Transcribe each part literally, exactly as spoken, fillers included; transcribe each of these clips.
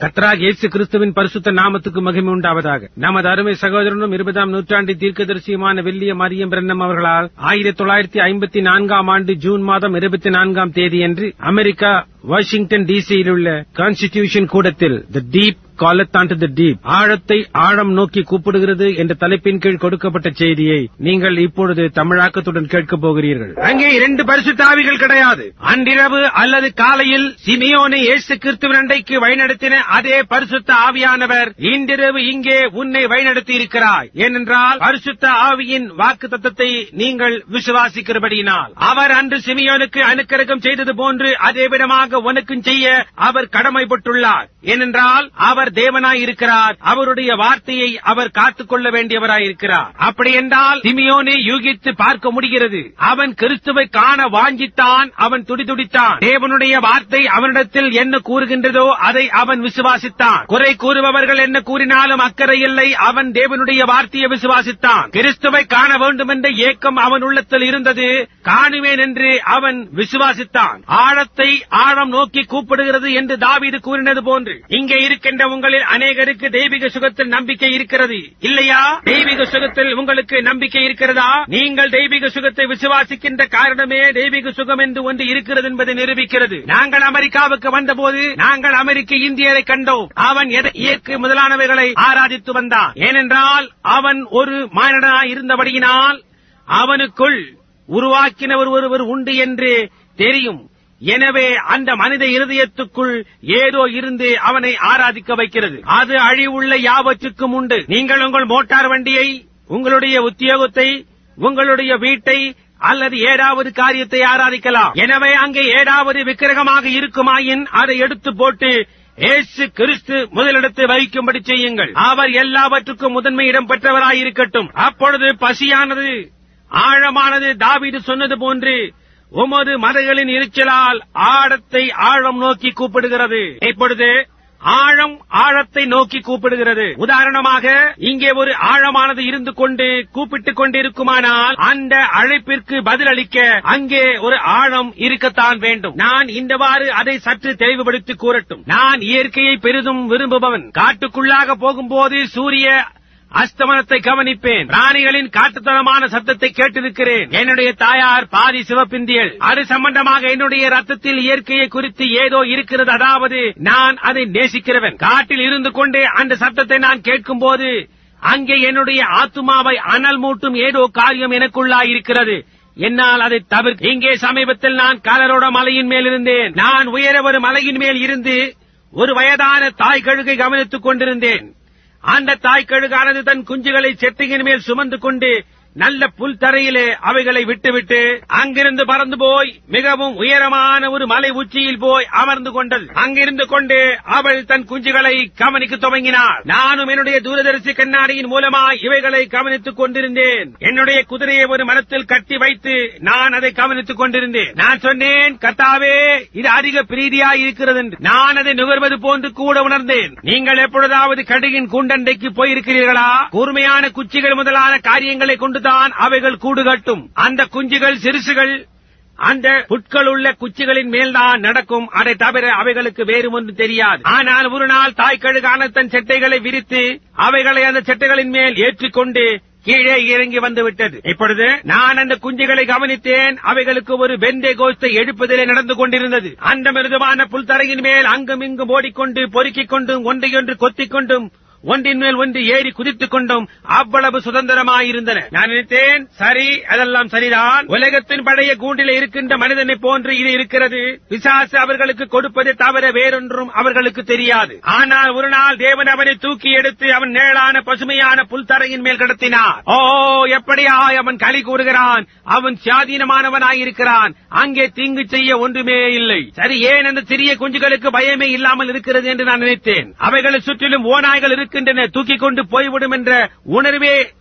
கர்த்தராகிய இயேசு கிறிஸ்துவின் பரிசுத்த நாமத்துக்கு மகிமை உண்டாவதாக. நமது அருமை சகோதரனும் இருபதாம் நூற்றாண்டு தீர்க்கதரிசியுமான வில்லியம் மரியம் பிரன்னம் அவர்களால் ஆயிரத்தி தொள்ளாயிரத்தி ஐம்பத்தி நான்காம் ஆண்டு ஜூன் மாதம் இருபத்தி நான்காம் தேதியன்று அமெரிக்கா வாஷிங்டன் டிசியில் உள்ள கான்ஸ்டிடியூஷன் கூடத்தில் the deep calleth and the deep, ஆழத்தை ஆழம் நோக்கி கூப்பிடுகிறது என்ற தலைப்பின் கீழ் கொடுக்கப்பட்ட செய்தியை நீங்கள் இப்பொழுது தமிழாக்கத்துடன் கேட்கப் போகிறீர்கள். அங்கே இரண்டு பரிசுத்த ஆவிகள் கிடையாது. அன்றிரவு அல்லது காலையில் சிமியோனை இயேசு கிறிஸ்துவின் அண்டைக்கு வழிநடத்தின அதே பரிசுத்த ஆவியானவர் இன்றிரவு இங்கே உன்னை வழிநடத்தி இருக்கிறாய். ஏனென்றால் பரிசுத்த ஆவியின் வாக்கு தத்தத்தை நீங்கள் விசுவாசிக்கிறபடியினால் அவர் அன்று சிமியோனுக்கு அனுக்கிரகம் செய்தது போன்று அதே விதமாக உனக்கும் செய்ய அவர் கடமைப்பட்டுள்ளார். ஏனென்றால் அவர் தேவனாய் இருக்கிறார். அவருடைய வார்த்தையை அவர் காத்துக்கொள்ள வேண்டியவராய் இருக்கிறார். அப்படி என்றால் சிமியோனை யூகித்து பார்க்க முடிகிறது. அவன் கிறிஸ்துவை காண வாஞ்சித்தான். அவன் துடிதுடித்தான். தேவனுடைய வார்த்தை அவனிடத்தில் என்ன கூறுகின்றதோ அதை அவன் விசுவாசித்தான். குறை கூறுபவர்கள் என்ன கூறினாலும் அக்கறை இல்லை. அவன் தேவனுடைய வார்த்தையை விசுவாசித்தான். கிறிஸ்துவை காண வேண்டும் என்ற ஏக்கம் அவன் உள்ளத்தில் இருந்தது. காணுவேன் என்று அவன் விசுவாசித்தான். ஆழத்தை ஆழம் நோக்கி கூப்பிடுகிறது என்று தாவீது கூறினது போன்று இங்கே இருக்கின்ற உங்களில் அநேகருக்கு தெய்வீக சுகத்தில் நம்பிக்கை இருக்கிறது இல்லையா? தெய்வீக சுகத்தில் உங்களுக்கு நம்பிக்கை இருக்கிறதா? நீங்கள் தெய்வீக சுகத்தை விசுவாசிக்கின்ற காரணமே தெய்வீக சுகம் என்று ஒன்று இருக்கிறது என்பதை நிரூபிக்கிறது. நாங்கள் அமெரிக்காவுக்கு வந்தபோது நாங்கள் அமெரிக்க இந்தியரை கண்டோம். அவன் இயற்கை முதலானவைகளை ஆராதித்து வந்தான். ஏனென்றால் அவன் ஒரு மானிடனாய் இருந்தபடியினால் அவனுக்குள் உருவாக்கினவர் ஒருவர் உண்டு என்று தெரியும். எனவே அந்த மனித இருதயத்துக்குள் ஏதோ இருந்து அவனை ஆராதிக்க வைக்கிறது. அது அழிவுள்ள யாவற்றுக்கும் உண்டு. நீங்கள் உங்கள் மோட்டார் வண்டியை, உங்களுடைய உத்தியோகத்தை, உங்களுடைய வீட்டை அல்லது ஏதாவது காரியத்தை ஆராதிக்கலாம். எனவே அங்கே ஏதாவது விக்கிரகமாக இருக்குமாயின் அதை எடுத்து போட்டு இயேசு கிறிஸ்து முதலிடத்தை வகிக்கும்படி செய்யுங்கள். அவர் எல்லாவற்றுக்கும் முதன்மை இடம் பெற்றவராயிருக்கட்டும். அப்பொழுது பசியானது ஆழமானது தாவீது சொன்னது போன்று உமது மலைகளின் எரிச்சலால் ஆழத்தை ஆழம் நோக்கி கூப்பிடுகிறது. இப்பொழுது ஆழம் ஆழத்தை நோக்கி கூப்பிடுகிறது. உதாரணமாக இங்கே ஒரு ஆழமானது இருந்து கொண்டு கூப்பிட்டுக் கொண்டிருக்குமானால் அந்த அழைப்பிற்கு பதிலளிக்க அங்கே ஒரு ஆழம் இருக்கத்தான் வேண்டும். நான் இந்தவாறு அதை சற்று தெளிவுபடுத்தி கூறட்டும். நான் இயற்கையை பெரிதும் விரும்புபவன். காட்டுக்குள்ளாக போகும்போது சூரிய அஸ்தமனத்தை கவனிப்பேன். பிராணிகளின் காட்டுத்தனமான சத்தத்தை கேட்டிருக்கிறேன். என்னுடைய தாயார் பாதி சிவப்பிந்தியல். அது சம்பந்தமாக என்னுடைய ரத்தத்தில் இயற்கையை குறித்து ஏதோ இருக்கிறது. அதாவது நான் அதை நேசிக்கிறவன். காட்டில் இருந்து கொண்டே அந்த சத்தத்தை நான் கேட்கும் போது அங்கே என்னுடைய ஆத்துமாவை அனல் மூட்டும் ஏதோ காரியம் எனக்குள்ளாய் இருக்கிறது. என்னால் அதை தவிர்க்க. இங்கே சமீபத்தில் நான் கலரோட மலையின் மேல் இருந்தேன். நான் உயர ஒரு மலையின் மேல் இருந்து ஒரு வயதான தாய் கழுகை கவனித்துக் கொண்டிருந்தேன். அந்த தாய் கழுகானது தன் குஞ்சுகளை செட்டியின் மேல் சுமந்து கொண்டு நல்ல புல் தரையிலே அவைகளை விட்டுவிட்டு அங்கிருந்து பறந்து போய் மிகவும் உயரமான ஒரு மலை உச்சியில் போய் அமர்ந்து கொண்டது. அங்கிருந்து கொண்டு அவள் தன் குஞ்சுகளை கவனிக்க துவங்கினாள். நானும் என்னுடைய தூரதரிசி கண்ணாடியின் மூலமாய் இவைகளை கவனித்துக் கொண்டிருந்தேன். என்னுடைய குதிரையை ஒரு மரத்தில் கட்டி வைத்து நான் அதை கவனித்துக் கொண்டிருந்தேன். நான் சொன்னேன், கர்த்தாவே, இது அதிக பிரீதியாய் இருக்கிறது என்று. நான் அதை நுகர்வது போன்று கூட உணர்ந்தேன். நீங்கள் எப்பொழுதாவது கடுகின் கூண்டண்டைக்கு போயிருக்கிறீர்களா? கூர்மையான குச்சிகள் முதலான காரியங்களை கொண்டு தான் அவைகள் கூடு கட்டும். அந்த குஞ்சுகள் சிறுசுகள் அந்த புட்கள் உள்ள குச்சிகளின் மேல்தான் நடக்கும். அதை தவிர அவைகளுக்கு வேறு ஒன்று தெரியாது. ஆனால் ஒரு நாள் தாய் கழுகான தன் செட்டைகளை விரித்து அவைகளை அந்த செட்டைகளின் மேல் ஏற்றிக்கொண்டு கீழே இறங்கி வந்து விட்டது. இப்பொழுது நான் அந்த குஞ்சுகளை கவனித்தேன். அவைகளுக்கு ஒரு பெந்தே கோஸ்தை எடுப்பதிலே நடந்து கொண்டிருந்தது. அந்த மிருதுவான புல்தரையின் மேல் அங்கும் இங்கும் ஓடிக்கொண்டு பொறுக்கிக் கொண்டும் ஒன்றையொன்று கொத்திக் கொண்டும் ஒன்றின் மேல் ஒன்று ஏறி குதித்துக் கொண்டும் அவ்வளவு சுதந்திரமாயிருந்தன. நான் நினைத்தேன், சரி, அதெல்லாம் சரிதான். உலகத்தின் பழைய கூண்டில் இருக்கின்ற மனிதனை போன்று இது இருக்கிறது. பிசாசு அவர்களுக்கு கொடுப்பதை தவிர வேறொன்றும் அவர்களுக்கு தெரியாது. ஆனால் ஒரு நாள் தேவன் அவனை தூக்கி எடுத்து அவன் நேரான பசுமையான புல்தரையின் மேல் கடத்தினார். ஓ, எப்படியாய் அவன் களி கூறுகிறான். அவன் சுயாதீனமானவனாயிருக்கிறான். அங்கே தீங்கு செய்ய ஒன்றுமே இல்லை. சரி, ஏன் அந்த சிறிய குஞ்சுகளுக்கு பயமே இல்லாமல் இருக்கிறது என்று நான் நினைத்தேன். அவைகளை சுற்றிலும் ஓநாய்கள் இருக்கின்றன, தூக்கிக் கொண்டு போய்விடும் என்ற உணர்வே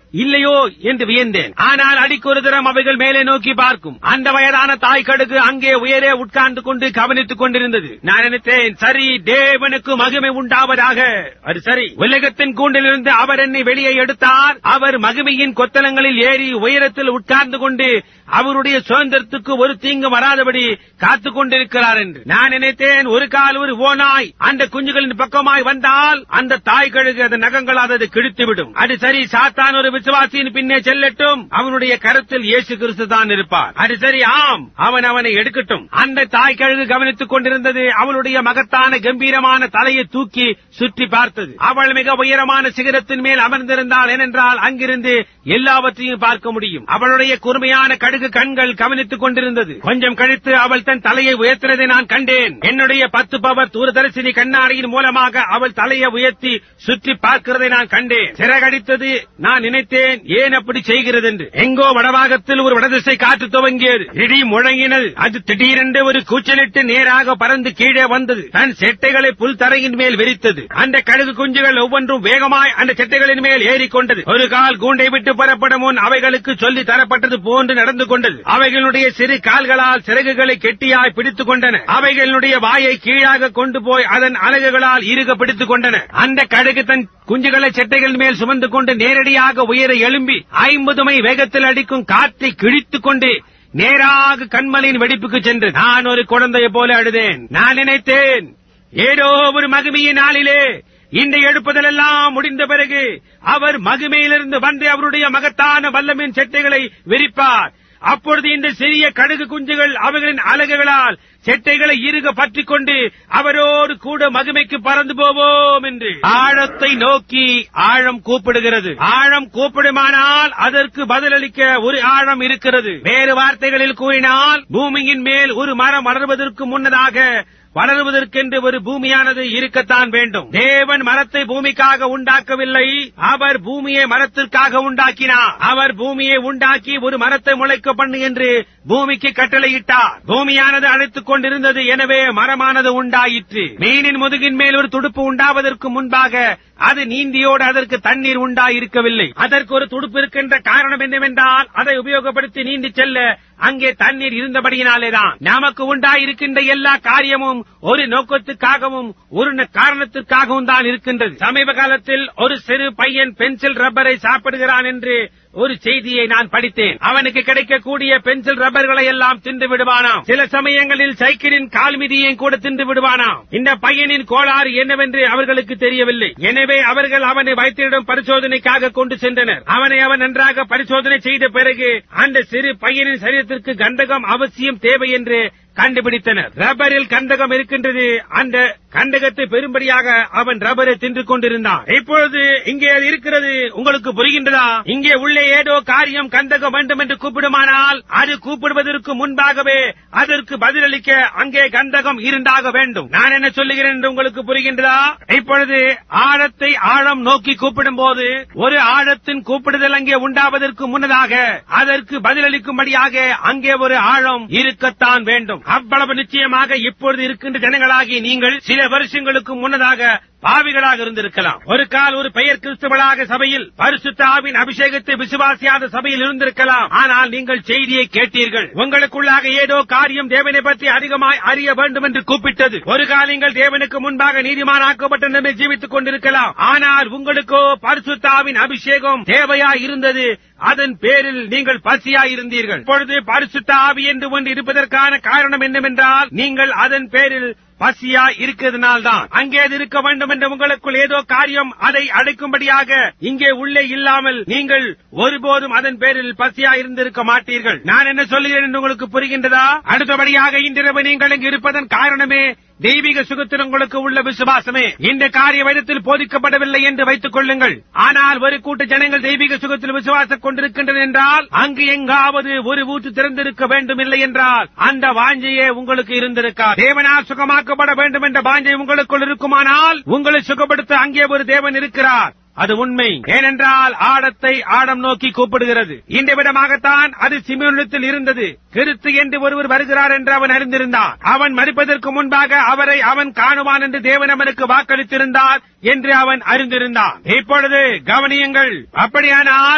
இல்லையோ என்று வியந்தேன். ஆனால் அடிக்கொரு தரம் அவைகள் மேலே நோக்கி பார்க்கும். அந்த வயதான தாய் கடுகு அங்கே உயரே உட்கார்ந்து கொண்டு கவனித்துக் கொண்டிருந்தது. நான் நினைத்தேன், சரி, தேவனுக்கு மகிமை உண்டாவதாக. அது சரி, உலகத்தின் கூண்டிலிருந்து அவர் என்னை வெளியே எடுத்தார். அவர் மகிமையின் கொத்தளங்களில் ஏறி உயரத்தில் உட்கார்ந்து கொண்டு அவருடைய சுதந்திரத்துக்கு ஒரு தீங்கு வராதபடி காத்துக் கொண்டிருக்கிறார் என்று நான் நினைத்தேன். ஒரு கால் ஒரு ஓநாய் அந்த குஞ்சுகளின் பக்கமாய் வந்தால் அந்த தாய் கழுகு அதன் நகங்களால் அதை கிழித்துவிடும். அது சரி, சாத்தான் ஒரு விசுவாசியின் பின்னே செல்லட்டும், அவனுடைய கருத்தில் இயேசு கிறிஸ்து தான் இருப்பார். அது சரி, ஆம், அவன் அவனை எடுக்கட்டும். அந்த தாய் கழுகு கவனித்துக் கொண்டிருந்தது. அவளுடைய மகத்தான கம்பீரமான தலையை தூக்கி சுற்றி பார்த்தது. அவள் மிக உயரமான சிகரத்தின் மேல் அமர்ந்திருந்தாள். ஏனென்றால் அங்கிருந்து எல்லாவற்றையும் பார்க்க முடியும். அவளுடைய கூர்மையான கடுகு கண்கள் கவனித்துக் கொண்டிருந்தது. கொஞ்சம் கழித்து அவள் தன் தலையை உயர்த்தினதை நான் கண்டேன். என்னுடைய பத்து பவர் தூரதரிசினி கண்ணாடியின் மூலமாக அவள் தலையை உயர்த்தி சுற்றி பார்க்கிறதை நான் கண்டேன். சிறகடித்தது. நான் நினைத்தேன், ஏன் அப்படி செய்கிறது என்று. எங்கோ வடபாகத்தில் ஒரு வடதிசை காற்று துவங்கியது. இடி முழங்கினது. அது திடீரென்று ஒரு கூச்சலிட்டு நேராக பறந்து கீழே வந்தது. தன் செட்டைகளை புல் தரையின் மேல் விரித்தது. அந்த கழுகு குஞ்சுகள் ஒவ்வொன்றும் வேகமாய் அந்த செட்டைகளின் மேல் ஏறிக்கொண்டது. ஒரு கால் கூண்டை விட்டு புறப்படும் முன் அவைகளுக்கு சொல்லி தரப்பட்டது போன்று நடந்து கொண்டது. அவைகளுடைய சிறு கால்களால் சிறகுகளை கெட்டியாய் பிடித்துக் கொண்டன. அவைகளுடைய வாயை கீழாக கொண்டு போய் அதன் அலகுகளால் இறுக பிடித்துக் கொண்டன. அந்த கழுகு தன் குஞ்சுகளை செட்டைகள் மேல் சுமந்து கொண்டு நேரடியாக உயர எழும்பி ஐம்பது மை வேகத்தில் அடிக்கும் காற்றை கிழித்துக் கொண்டு நேராக கண்மலையின் வெடிப்புக்கு சென்று நான் ஒரு குழந்தையை போல அழுதேன். நான் நினைத்தேன், ஏதோ ஒரு மகிமையின் நாளிலே இந்த எழுப்புதல் எல்லாம் முடிந்த பிறகு அவர் மகிமையிலிருந்து வந்து அவருடைய மகத்தான வல்லமின் செட்டைகளை விரிப்பார். அப்பொழுது இந்த சிறிய கடுகு குஞ்சுகள் அவைகளின் அலகுகளால் செட்டைகளை இறுக பற்றிக் கொண்டு அவரோடு கூட மகிமைக்கு பறந்து போவோம் என்று. ஆழத்தை நோக்கி ஆழம் கூப்பிடுகிறது. ஆழம் கூப்பிடுமானால் அதற்கு பதிலளிக்க ஒரு ஆழம் இருக்கிறது. வேறு வார்த்தைகளில் கூறினால், பூமியின் மேல் ஒரு மரம் வளர்வதற்கு முன்னதாக வளருவதற்கென்று ஒரு பூமியானது இருக்கத்தான் வேண்டும். தேவன் மரத்தை பூமிக்காக உண்டாக்கவில்லை, அவர் பூமியை மரத்திற்காக உண்டாக்கினார். அவர் பூமியை உண்டாக்கி ஒரு மரத்தை முளைக்க பண்ணு என்று பூமிக்கு கட்டளையிட்டார். பூமியானது அழைத்துக் கொண்டிருந்தது, எனவே மரமானது உண்டாயிற்று. மீனின் முதுகின் மேல் ஒரு துடுப்பு உண்டாவதற்கு முன்பாக அது நீந்தியோடு அதற்கு தண்ணீர் உண்டாயிருக்கவில்லை. அதற்கு ஒரு துடுப்பு இருக்கின்ற காரணம் என்னவென்றால், அதை உபயோகப்படுத்தி நீந்தி செல்ல அங்கே தண்ணீர் இருந்தபடியினாலேதான். நமக்கு உண்டாயிருக்கின்ற எல்லா காரியமும் ஒரு நோக்கத்துக்காகவும் ஒரு காரணத்திற்காகவும் தான் இருக்கின்றது. சமீப காலத்தில் ஒரு சிறு பையன் பென்சில் ரப்பரை சாப்பிடுகிறான் என்று ஒரு செய்தியை நான் படித்தேன். அவனுக்கு கிடைக்கக்கூடிய பென்சில் ரப்பர்களை எல்லாம் தின்று விடுவானாம். சில சமயங்களில் சைக்கிளின் கால்மிதியையும் கூட தின்று விடுவானாம். இந்த பையனின் கோளாறு என்னவென்று அவர்களுக்கு தெரியவில்லை. எனவே அவர்கள் அவனை வைத்தியரிடம் பரிசோதனைக்காக கொண்டு சென்றனர். அவனை அவன் நன்றாக பரிசோதனை செய்த பிறகு அந்த சிறு பையனின் சரீரத்திற்கு கந்தகம் அவசியம் தேவை என்று கண்டுபிடித்தனர். ரப்பரில் கந்தகம் இருக்கின்றது. அந்த கந்தகத்தை பெரும்படியாக அவன் ரப்பரை தின்று கொண்டிருந்தான். இப்பொழுது இங்கே அது இருக்கிறது. உங்களுக்கு புரிகின்றதா? இங்கே உள்ளே ஏதோ காரியம் கந்தகம் வேண்டும் என்று கூப்பிடுமானால் அது கூப்பிடுவதற்கு முன்பாகவே அதற்கு பதிலளிக்க அங்கே கந்தகம் இருந்தாக வேண்டும். நான் என்ன சொல்லுகிறேன் என்று உங்களுக்கு புரிகின்றதா? இப்பொழுது ஆழத்தை ஆழம் நோக்கி கூப்பிடும் போது ஒரு ஆழத்தின் கூப்பிடுதல் அங்கே உண்டாவதற்கு முன்னதாக அதற்கு பதிலளிக்கும்படியாக அங்கே ஒரு ஆழம் இருக்கத்தான் வேண்டும். அவ்வளவு நிச்சயமாக இப்பொழுது இருக்கின்ற ஜனங்களாகி நீங்கள் சில வருஷங்களுக்கு முன்னதாக பாவிகளாக இருந்திருக்கலாம். ஒரு கால் ஒரு பெயர் கிறிஸ்தவளாக சபையில் பரிசுத்த ஆவின் அபிஷேகத்தை விசுவாசியாத சபையில் இருந்திருக்கலாம். ஆனால் நீங்கள் செய்தியை கேட்டீர்கள். உங்களுக்குள்ளாக ஏதோ காரியம் தேவனை பற்றி அதிகமாய் அறிய வேண்டும் என்று கூப்பிட்டது. ஒரு கால் நீங்கள் தேவனுக்கு முன்பாக நீதிமானாக்கப்பட்ட நிலைமை ஜீவித்துக் கொண்டிருக்கலாம். ஆனால் உங்களுக்கோ பரிசுத்த ஆவின் அபிஷேகம் தேவையாய் இருந்தது. அதன் பேரில் நீங்கள் பசியாய் இருந்தீர்கள். இப்பொழுது பரிசுத்த ஆவி என்று ஒன்று இருப்பதற்கான காரணம் என்னவென்றால், நீங்கள் அதன் பேரில் பசியா இருக்கிறதுனால்தான். அங்கே இருக்க வேண்டும் என்ற உங்களுக்குள் ஏதோ காரியம் அதை அடைக்கும்படியாக இங்கே உள்ளே இல்லாமல் நீங்கள் ஒருபோதும் அதன் பேரில் பசியா இருந்திருக்க மாட்டீர்கள். நான் என்ன சொல்லுகிறேன் என்று உங்களுக்கு புரிகின்றதா? அடுத்தபடியாக இன்றிரவு நீங்கள் இங்கு இருப்பதன் காரணமே தெய்வீக சுகத்தில் உங்களுக்கு உள்ள விசுவாசமே. இந்த காரிய வேதத்தில் போதிக்கப்படவில்லை என்று வைத்துக் கொள்ளுங்கள். ஆனால் ஒரு கூட்ட ஜனங்கள் தெய்வீக சுகத்தில் விசுவாசம் கொண்டிருக்கின்றனர் என்றால் அங்கு எங்காவது ஒரு ஊற்று திறந்திருக்க வேண்டும். இல்லை என்றால் அந்த வாஞ்சையே உங்களுக்கு இருந்திருக்காது. தேவனால் சுகமாக்கப்பட வேண்டும் என்ற வாஞ்சை உங்களுக்குள் இருக்குமானால் உங்களை சுகப்படுத்த அங்கே ஒரு தேவன் இருக்கிறார். அது உண்மை. ஏனென்றால் ஆழத்தை ஆழம் நோக்கி கூப்பிடுகிறது. இந்த விதமாகத்தான் அது சிமியோனிடத்தில் இருந்தது. கிறிஸ்து என்று ஒருவர் வருகிறார் என்று அவன் அறிந்திருந்தான். அவன் மரிப்பதற்கு முன்பாக அவரை அவன் காணுவான் என்று தேவன் அவனுக்கு வாக்களித்திருந்தார் என்று அவன் அறிந்திருந்தான். இப்பொழுது கவனியுங்கள். அப்படியானால்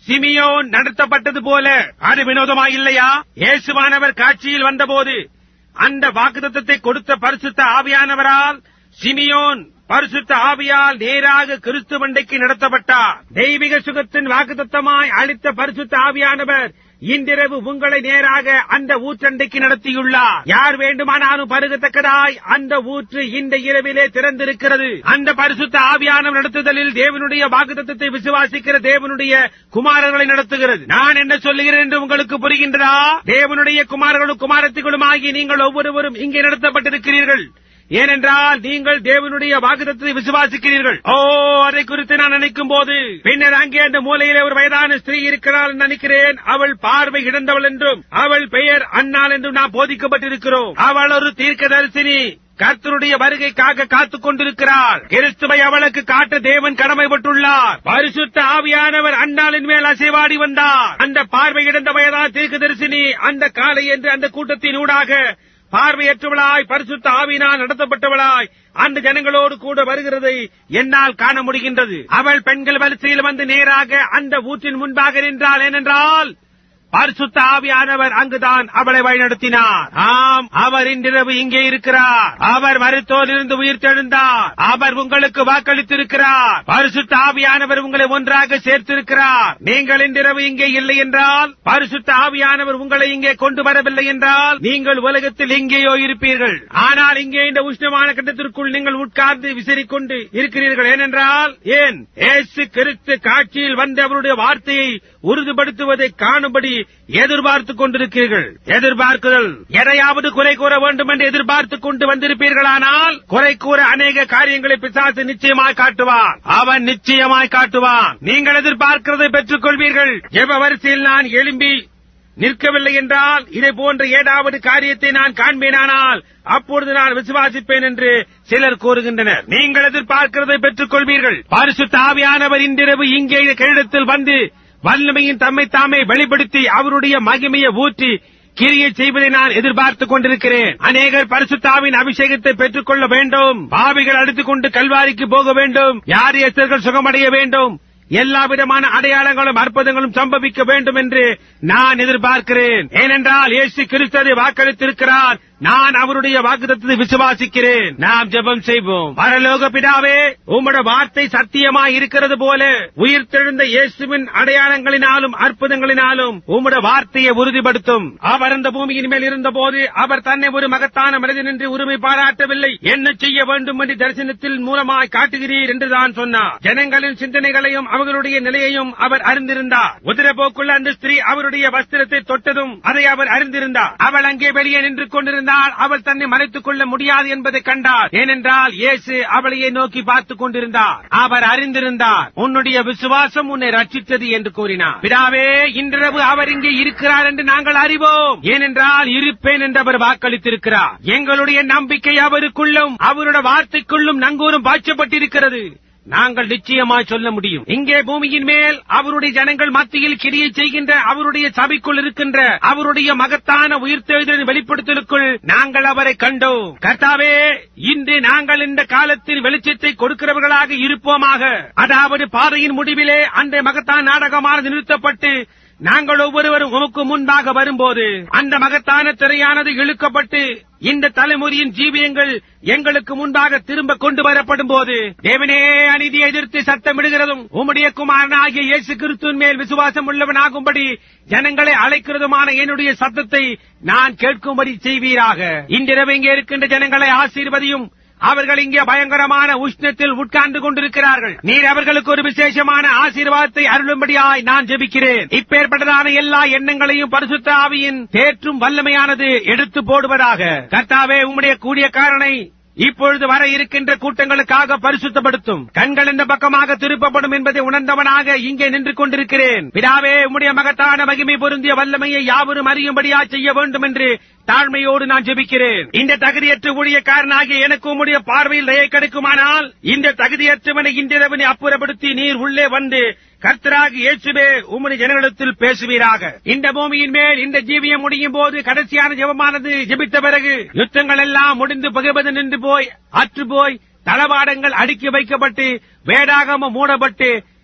சிமியோன் நடத்தப்பட்டது போல அது வினோதமாயில்லையா? இயேசுவானவர் காட்சியில் வந்தபோது அந்த வாக்குத்தத்தத்தை கொடுத்த பரிசுத்த ஆவியானவரால் சிமியோன் பரிசுத்த ஆவியால் நேராக கிறிஸ்துவண்டைக்கு நடத்தப்பட்டார். தெய்வீக சுகத்தின் வாக்குத்தத்தமாய் அளித்த பரிசுத்த ஆவியானவர் இன்றிரவு உங்களை நேராக அந்த ஊற்றண்டைக்கு நடத்தியுள்ளார். யார் வேண்டுமானாலும் பருகத்தக்கதாய் அந்த ஊற்று இந்த இரவிலே திறந்திருக்கிறது. அந்த பரிசுத்த ஆவியானவர் நடத்துதலில் தேவனுடைய வாக்குத்தத்தத்தை விசுவாசிக்கிற தேவனுடைய குமாரர்களை நடத்துகிறது. நான் என்ன சொல்லுகிறேன் என்று உங்களுக்கு புரிகின்றதா? தேவனுடைய குமாரர்களும் குமாரத்திகளும் ஆகி நீங்கள் ஒவ்வொருவரும் இங்கே நடத்தப்பட்டிருக்கிறீர்கள். ஏனென்றால் நீங்கள் தேவனுடைய வாக்குத்தத்தத்தை விசுவாசிக்கிறீர்கள். ஓ, அதை குறித்து நான் நினைக்கும் போது பின்னர் அங்கே அந்த மூலையிலே ஒரு வயதான ஸ்திரீ இருக்கிறாள் என்று நினைக்கிறேன். அவள் பார்வை இழந்தவள் என்றும் அவள் பெயர் அன்னாள் என்றும் நாம் போதிக்கப்பட்டிருக்கிறோம். அவள் ஒரு தீர்க்கதரிசினி. கர்த்தருடைய வருகைக்காக காத்துக் கொண்டிருக்கிறார். கிறிஸ்துவை அவளுக்கு காட்ட தேவன் கடமைப்பட்டுள்ளார். பரிசுத்த ஆவியானவர் அன்னாளின் மேல் அசைவாடி வந்தார். அந்த பார்வை இழந்த வயதான தீர்க்கதரிசினி அந்த காலை என்று அந்த கூட்டத்தின் ஊடாக பார்வையற்றவளாய் பரிசுத்த ஆவியினால் நடத்தப்பட்டவளாய் அந்த ஜனங்களோடு கூட வருகிறதை என்னால் காண முடிகின்றது. அவள் பெண்கள் வரிசையில் வந்து நேராக அந்த ஊற்றின் முன்பாக நின்றாள். ஏனென்றால் பரிசுத்த ஆவியானவர் அங்குதான் அவளை வழிநடத்தினார். ஆம், அவர் இன்றிரவு இங்கே இருக்கிறார். அவர் மருத்துவரிலிருந்து உயிர்த்தெழுந்தார். அவர் உங்களுக்கு வாக்களித்திருக்கிறார். பரிசுத்த ஆவியானவர் உங்களை ஒன்றாக சேர்த்திருக்கிறார். நீங்கள் இன்றிரவு இங்கே இல்லை என்றால், பரிசுத்த ஆவியானவர் உங்களை இங்கே கொண்டு வரவில்லை என்றால், நீங்கள் உலகத்தில் எங்கேயோ இருப்பீர்கள். ஆனால் இங்கே இந்த உஷ்ணமான கட்டத்திற்குள் நீங்கள் உட்கார்ந்து விசிறிக்கொண்டு இருக்கிறீர்கள். ஏனென்றால் ஏன் இயேசு கிறிஸ்து காட்சியில் வந்து அவருடைய வார்த்தையை உறுதிப்படுத்துவதை காணும்படி எதிர்பார்த்துக் கொண்டிருக்கிறீர்கள். எதிர்பார்க்குதல் எதையாவது குறை கூற வேண்டும் என்று எதிர்பார்த்துக் கொண்டு வந்திருப்பீர்களானால், குறை கூற அநேக காரியங்களை பிசாசு நிச்சயமாய் காட்டுவான். அவன் நிச்சயமாய் காட்டுவான். நீங்கள் எதிர்பார்க்கிறதை பெற்றுக் கொள்வீர்கள். ஜெப வரிசையில் நான் எழும்பி நிற்கவில்லை என்றால், இதை போன்ற ஏதாவது காரியத்தை நான் காண்பேனானால் அப்பொழுது நான் விசுவாசிப்பேன் என்று சிலர் கூறுகின்றனர். நீங்கள் எதிர்பார்க்கிறதை பெற்றுக் கொள்வீர்கள். பரிசுத்த ஆவியானவர் இன்றிரவு இங்கே கிரீடத்தில் வந்து வல்லமையின் தம்மை தாமே வெளிப்படுத்தி அவருடைய மகிமையை ஊற்றி கிரியை செய்வதை நான் எதிர்பார்த்துக் கொண்டிருக்கிறேன். அநேகர் பரிசுத்தாவின் அபிஷேகத்தை பெற்றுக் கொள்ள வேண்டும். பாவிகள் அடித்துக் கொண்டு கல்வாரிக்கு போக வேண்டும். யாரியஸ்தர்கள் சுகமடைய வேண்டும். எல்லா விதமான அடையாளங்களும் அற்புதங்களும் சம்பவிக்க வேண்டும் என்று நான் எதிர்பார்க்கிறேன். ஏனென்றால் இயேசு கிறிஸ்து வாக்களித்திருக்கிறார். நான் அவருடைய வாக்குத்தத்தத்தை விசுவாசிக்கிறேன். நாம் ஜெபம் செய்வோம். பரலோக பிதாவே, உம்முடைய வார்த்தை சத்தியமாய் இருக்கிறது போல உயிர்த்தெழுந்த இயேசுவின் அடையாளங்களினாலும் அற்புதங்களினாலும் உம்முடைய வார்த்தையை உறுதிப்படுத்தும். அவர் அந்த பூமியின் மேல் இருந்தபோது அவர் தன்னை ஒரு மகத்தான மனிதன் என்று உரிமை பாராட்டவில்லை. என்ன செய்ய வேண்டும் என்று தரிசனத்தில் மூலமாய் காட்டுகிறீர் என்றுதான் சொன்னார். ஜனங்களின் சிந்தனைகளையும் அவர்களுடைய நிலையையும் அவர் அறிந்திருந்தார். உதிரப்போக்குள்ள அந்த ஸ்திரீ அவருடைய வஸ்திரத்தை தொட்டதும் அதை அவர் அறிந்திருந்தார். அவள் அங்கே வெளியே நின்று கொண்டிருந்தார். அவள் தன்னை மறைத்துக் கொள்ள முடியாது என்பதை கண்டார். ஏனென்றால் இயேசு அவளையே நோக்கி பார்த்துக் கொண்டிருந்தார். அவர் அறிந்திருந்தார். உன்னுடைய விசுவாசம் உன்னை ரட்சித்தது என்று கூறினார். பிதாவே, இன்றிரவு அவர் இங்கே இருக்கிறார் என்று நாங்கள் அறிவோம். ஏனென்றால் இருப்பேன் என்று அவர் வாக்களித்திருக்கிறார். எங்களுடைய நம்பிக்கை அவருக்குள்ளும் அவருடைய வார்த்தைக்குள்ளும் நங்கூரும் பாய்ச்சப்பட்டிருக்கிறது. நாங்கள் நிச்சயமாய் சொல்ல முடியும். இங்கே பூமியின் மேல் அவருடைய ஜனங்கள் மத்தியில் கிரியை செய்கின்ற அவருடைய சபைக்குள் இருக்கின்ற அவருடைய மகத்தான உயிர்த்தெழுதலின் வெளிப்படுத்தலுக்குள் நாங்கள் அவரை கண்டோம். கர்த்தாவே, இன்று நாங்கள் இந்த காலத்தில் வெளிச்சத்தை கொடுக்கிறவர்களாக இருப்போமாக. அதாவது பாதையின் முடிவிலே அந்த மகத்தான நாடகமானது நிறுத்தப்பட்டு நாங்கள் ஒவ்வொருவரும் உமக்கு முன்பாக வரும்போது அந்த மகத்தான திரையானது இழுக்கப்பட்டு இந்த தலைமுறையின் ஜீவியங்கள் எங்களுக்கு முன்பாக திரும்ப கொண்டு வரப்படும் போது தேவனே அநீதியை எதிர்த்து சத்தமிடுகிறதும் உம்முடைய குமாரனாகிய இயேசு கிறிஸ்துவின் மேல் விசுவாசம் உள்ளவனாகும்படி ஜனங்களை அழைக்கிறதுமான என்னுடைய சத்தத்தை நான் கேட்கும்படி செய்வீராக. இன்றிரவு இங்கே இருக்கின்ற ஜனங்களை ஆசீர்வதியும். அவர்கள் இங்கே பயங்கரமான உஷ்ணத்தில் உட்கார்ந்து கொண்டிருக்கிறார்கள். நீர் அவர்களுக்கு ஒரு விசேஷமான ஆசீர்வாதத்தை அருளும்படியாய் நான் ஜெபிக்கிறேன். இப்பேற்பட்டதான எல்லா எண்ணங்களையும் பரிசுத்த ஆவியின் தேற்றும் வல்லமையானது எடுத்து போடுவதாக. கர்த்தாவே, உம்முடைய கூடியக்காரனை இப்பொழுது வர இருக்கின்ற கூட்டங்களுக்காக பரிசுத்தப்படுத்தும். கண்கள் இந்த பக்கமாக திருப்பப்படும் என்பதை உணர்ந்தவனாக இங்கே நின்று கொண்டிருக்கிறேன். பிதாவே, உம்முடைய மகத்தான மகிமை பொருந்திய வல்லமையை யாவரும் அறியும்படியா செய்ய வேண்டும் என்று தாழ்மையோடு நான் ஜெபிக்கிறேன். இந்த தகுதியற்ற ஊழியக்காரனாகிய எனக்கு உம்முடைய பார்வையில் தயை கிடைக்குமானால் இந்த தகுதியற்றவனை இன்றிரவனை அப்புறப்படுத்தி நீர் உள்ளே வந்து கர்த்தராக இயேசுவே உம்முடைய ஜனங்களிடத்தில் பேசுவீராக. இந்த பூமியின் மேல் இந்த ஜீவியம் முடியும் போது கடைசியான ஜெபமானது ஜெபித்த பிறகு யுத்தங்கள் எல்லாம் முடிந்து பகைவது நின்று போய் அற்று போய் தளவாடங்கள் அடுக்கி வைக்கப்பட்டு வேடாகம மூடப்பட்டு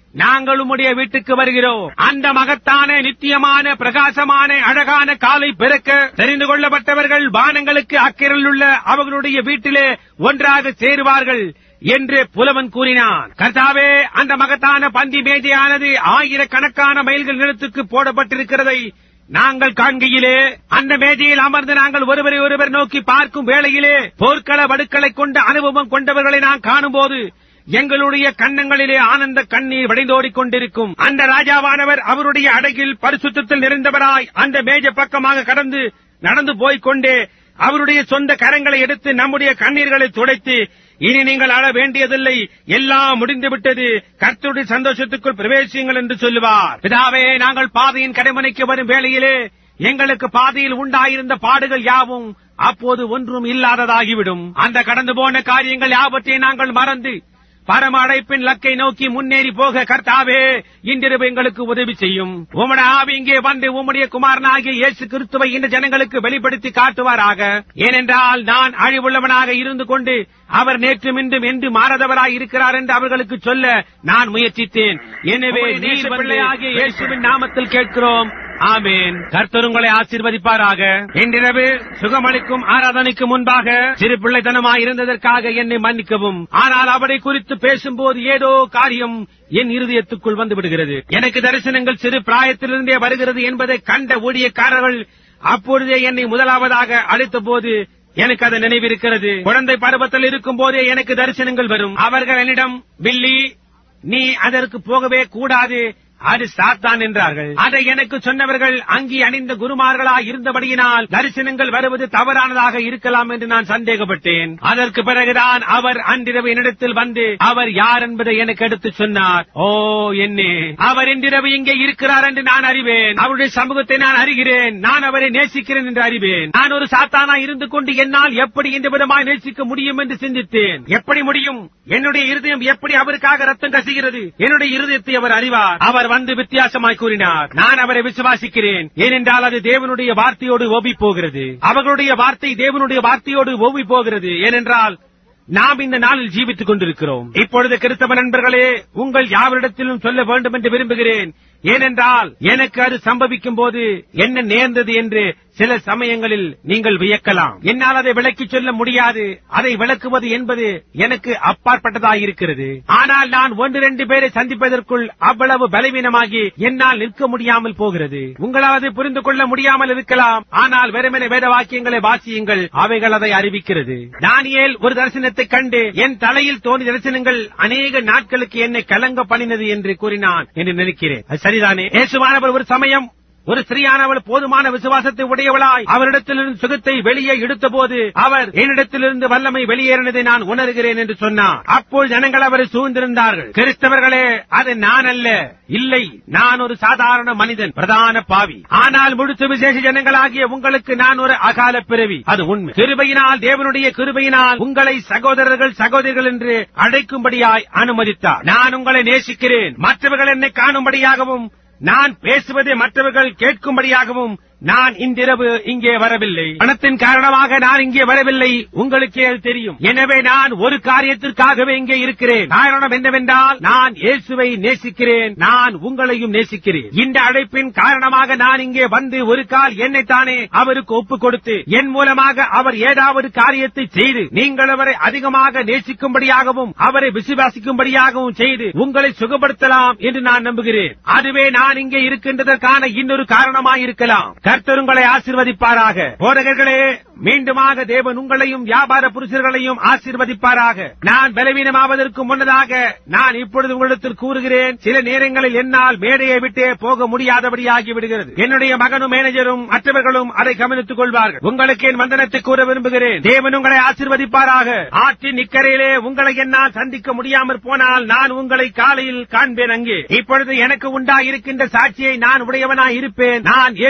நாங்கள் உம்முடைய வீட்டுக்கு வருகிறோம். அந்த மகத்தான நித்தியமான பிரகாசமான அழகான காலை பிறக்க தெரிந்து கொள்ளப்பட்டவர்கள் வானங்களுக்கு அக்கறையில் உள்ள அவர்களுடைய வீட்டிலே ஒன்றாக சேருவார்கள் என்று புலவன் கூறினான். கர்த்தாவே, அந்த மகத்தான பந்தி மேஜையானது ஆயிரக்கணக்கான மைல்கள் நிலத்துக்கு போடப்பட்டிருக்கிறதை நாங்கள் காண்கையிலே, அந்த மேஜையில் அமர்ந்து நாங்கள் ஒருவரை ஒருவர் நோக்கி பார்க்கும் வேளையிலே போர்க்கள வடுக்களை கொண்ட அனுபவம் கொண்டவர்களை நான் காணும்போது எங்களுடைய கன்னங்களிலே ஆனந்த கண்ணீர் வடிந்தோடிக் கொண்டிருக்கும். அந்த ராஜாவானவர் அவருடைய அடகில் பரிசுத்தத்தில் நிறைந்தவராய் அந்த மேஜை பக்கமாக கடந்து நடந்து போய்கொண்டே அவருடைய சொந்த கரங்களை எடுத்து நம்முடைய கண்ணீர்களை துடைத்து, இனி நீங்கள் அழ வேண்டியதில்லை, எல்லாம் முடிந்துவிட்டது, கர்த்தருடைய சந்தோஷத்துக்குள் பிரவேசியுங்கள் என்று சொல்லுவார். பிதாவே, நாங்கள் பாதையின் கடைமனைக்கு வரும் வேளையிலே எங்களுக்கு பாதையில் உண்டாயிருந்த பாடுகள் யாவும் அப்போது ஒன்றும் இல்லாததாகிவிடும். அந்த கடந்து போன காரியங்கள் யாவற்றையும் நாங்கள் மறந்து பரம அழைப்பின் லக்கை நோக்கி முன்னேறி போக கர்த்தாவே, இன்றிரவு எங்களுக்கு உதவி செய்யும். உம்முடைய ஆவி இங்கே வந்து உம்முடைய குமாரனாகிய இயேசு கிறிஸ்துவை இந்த ஜனங்களுக்கு வெளிப்படுத்தி காட்டுவாராக. ஏனென்றால் நான் அழிவுள்ளவனாக இருந்து கொண்டு அவர் நேற்றும் இன்றும் என்று மாறாதவராய் இருக்கிறார் என்று அவர்களுக்கு சொல்ல நான் முயற்சித்தேன். எனவே நீர் பிள்ளையாகிய இயேசுவின் நாமத்தில் கேட்கிறோம். ஆமேன். கர்த்தர் உங்களை ஆசீர்வதிப்பாராக. இன்றிரவு சுகமளிக்கும் ஆராதனைக்கு முன்பாக சிறு பிள்ளைத்தனமாய் இருந்ததற்காக என்னை மன்னிக்கவும். ஆனால் அவரை குறித்து பேசும்போது ஏதோ காரியம் என் இருதயத்துக்குள் வந்து விடுகிறது. எனக்கு தரிசனங்கள் சிறு பிராயத்திலிருந்தே வருகிறது என்பதை கண்ட ஊழியக்காரர்கள் அப்பொழுதே என்னை முதலாவதாக அழைத்த போது எனக்கு அது நினைவிருக்கிறது. குழந்தை பருவத்தில் இருக்கும் போதே எனக்கு தரிசனங்கள் வரும். அவர்கள் என்னிடம், பில்லி, நீ அதற்கு போகவே கூடாது, அது சாத்தான் என்றார்கள். அதை எனக்கு சொன்னவர்கள் அங்கி அணிந்த குருமார்களாய் இருந்தபடியினால் தரிசனங்கள் வருவது தவறானதாக இருக்கலாம் என்று நான் சந்தேகப்பட்டேன். அதற்கு பிறகுதான் அவர் அன்றிரவு என்னிடத்தில் வந்து அவர் யார் என்பதை எனக்கு எடுத்து சொன்னார். ஓ என்னே, அவர் இன்றிரவு இங்கே இருக்கிறார் என்று நான் அறிவேன். அவருடைய சமூகத்தை நான் அறிகிறேன். நான் அவரை நேசிக்கிறேன் என்று அறிவேன். நான் ஒரு சாத்தானா இருந்து கொண்டு என்னால் எப்படி இந்த விதமாய் நேசிக்க முடியும் என்று சிந்தித்தேன். எப்படி முடியும்? என்னுடைய இருதயம் எப்படி அவருக்காக ரத்தம் கசிகிறது? என்னுடைய இருதயத்தை அவர் அறிவார். அவர் வந்து வித்தியாசமாய் கூறினார், நான் அவரை விசுவாசிக்கிறேன், ஏனென்றால் அது தேவனுடைய வார்த்தையோடு ஓவி போகிறது. அவர்களுடைய வார்த்தை தேவனுடைய வார்த்தையோடு ஓவி போகிறது. ஏனென்றால் நாம் இந்த நாளில் ஜீவித்துக் கொண்டிருக்கிறோம். இப்பொழுது கிறிஸ்தவ நண்பர்களே, உங்கள் யாவரிடத்திலும் சொல்ல வேண்டும் என்று விரும்புகிறேன். ஏனென்றால் எனக்கு அது சம்பவிக்கும் போது என்ன நேர்ந்தது என்று சில சமயங்களில் நீங்கள் வியக்கலாம். என்னால் அதை விளக்கிச் சொல்ல முடியாது. அதை விளக்குவது என்பது எனக்கு அப்பாற்பட்டதாயிருக்கிறது. ஆனால் நான் ஒன்று ரெண்டு பேரை சந்திப்பதற்குள் அவ்வளவு பலவீனமாகி என்னால் நிற்க முடியாமல் போகிறது. உங்களால் புரிந்து கொள்ள முடியாமல் இருக்கலாம். ஆனால் வெறுமனே வேத வாக்கியங்களை வாசியுங்கள், அவைகள் அதை அறிவிக்கிறது. தானியேல் ஒரு தரிசனத்தை கண்டு என் தலையில் தோன்றிய தரிசனங்கள் அநேக நாட்களுக்கு என்னை கலங்க பண்ணினது என்று கூறினான் என்று நினைக்கிறேன். சரிதானே? இயேசுவானவர் ஒரு சமயம் ஒரு ஸ்திரீயானவள் போதுமான விசுவாசத்தை உடையவளாய் அவரிடத்திலிருந்து சுகத்தை வெளியே எடுத்த போது அவர் என்னிடத்திலிருந்து வல்லமை வெளியேறினதை நான் உணர்கிறேன் என்று சொன்னார். அப்போது ஜனங்கள் அவரை சூழ்ந்திருந்தார்கள். கிறிஸ்தவர்களே, அது நான் அல்ல, இல்லை, நான் ஒரு சாதாரண மனிதன், பிரதான பாவி. ஆனால் முழுத்து விசேஷ ஜனங்களாகிய உங்களுக்கு நான் ஒரு அகால பிறவி. அது உண்மை. கிருபையினால், தேவனுடைய கிருபையினால் உங்களை சகோதரர்கள் சகோதரிகள் என்று அழைக்கும்படியாய் அனுமதித்தார். நான் உங்களை நேசிக்கிறேன். மற்றவர்கள் என்னை காணும்படியாகவும் நான் பேசுவதை மற்றவர்கள் கேட்கும்படியாகவும் நான் இன்றிரவு இங்கே வரவில்லை. பணத்தின் காரணமாக நான் இங்கே வரவில்லை, உங்களுக்கே அது தெரியும். எனவே நான் ஒரு காரியத்திற்காகவே இங்கே இருக்கிறேன். காரணம் என்னவென்றால் நான் இயேசுவை நேசிக்கிறேன், நான் உங்களையும் நேசிக்கிறேன். இந்த அழைப்பின் காரணமாக நான் இங்கே வந்து ஒரு கால் என்னைத்தானே அவருக்கு ஒப்புக் கொடுத்து என் மூலமாக அவர் ஏதாவது காரியத்தை செய்து நீங்கள் அவரை அதிகமாக நேசிக்கும்படியாகவும் அவரை விசுவாசிக்கும்படியாகவும் செய்து உங்களை சுகப்படுத்தலாம் என்று நான் நம்புகிறேன். அதுவே நான் இங்கே இருக்கின்றதற்கான இன்னொரு காரணமாயிருக்கலாம். கர்த்தர் உங்களை ஆசீர்வதிப்பாராக. போதகர்களே, மீண்டுமாக தேவன் உங்களையும் வியாபார புருஷர்களையும் ஆசீர்வதிப்பாராக. நான் பலவீனமாவதற்கு முன்னதாக நான் இப்பொழுது உங்களிடத்தில் கூறுகிறேன், சில நேரங்களில் என்னால் மேடையை விட்டே போக முடியாதபடியாகி விடுகிறது. என்னுடைய மகனும் மேனேஜரும் மற்றவர்களும் அதை கவனித்துக் கொள்வார்கள். உங்களுக்கு என் வந்தனத்தை கூற விரும்புகிறேன். தேவன் உங்களை ஆசீர்வதிப்பாராக. ஆற்றின் இக்கரையிலே உங்களை என்னால் சந்திக்க முடியாமற் போனால் நான் உங்களை காலையில் காண்பேன். அங்கே இப்பொழுது எனக்கு உண்டாயிருக்கின்ற சாட்சியை நான் உடையவனாய் இருப்பேன். நான் இயேசுவை நேசிக்கிறேன்.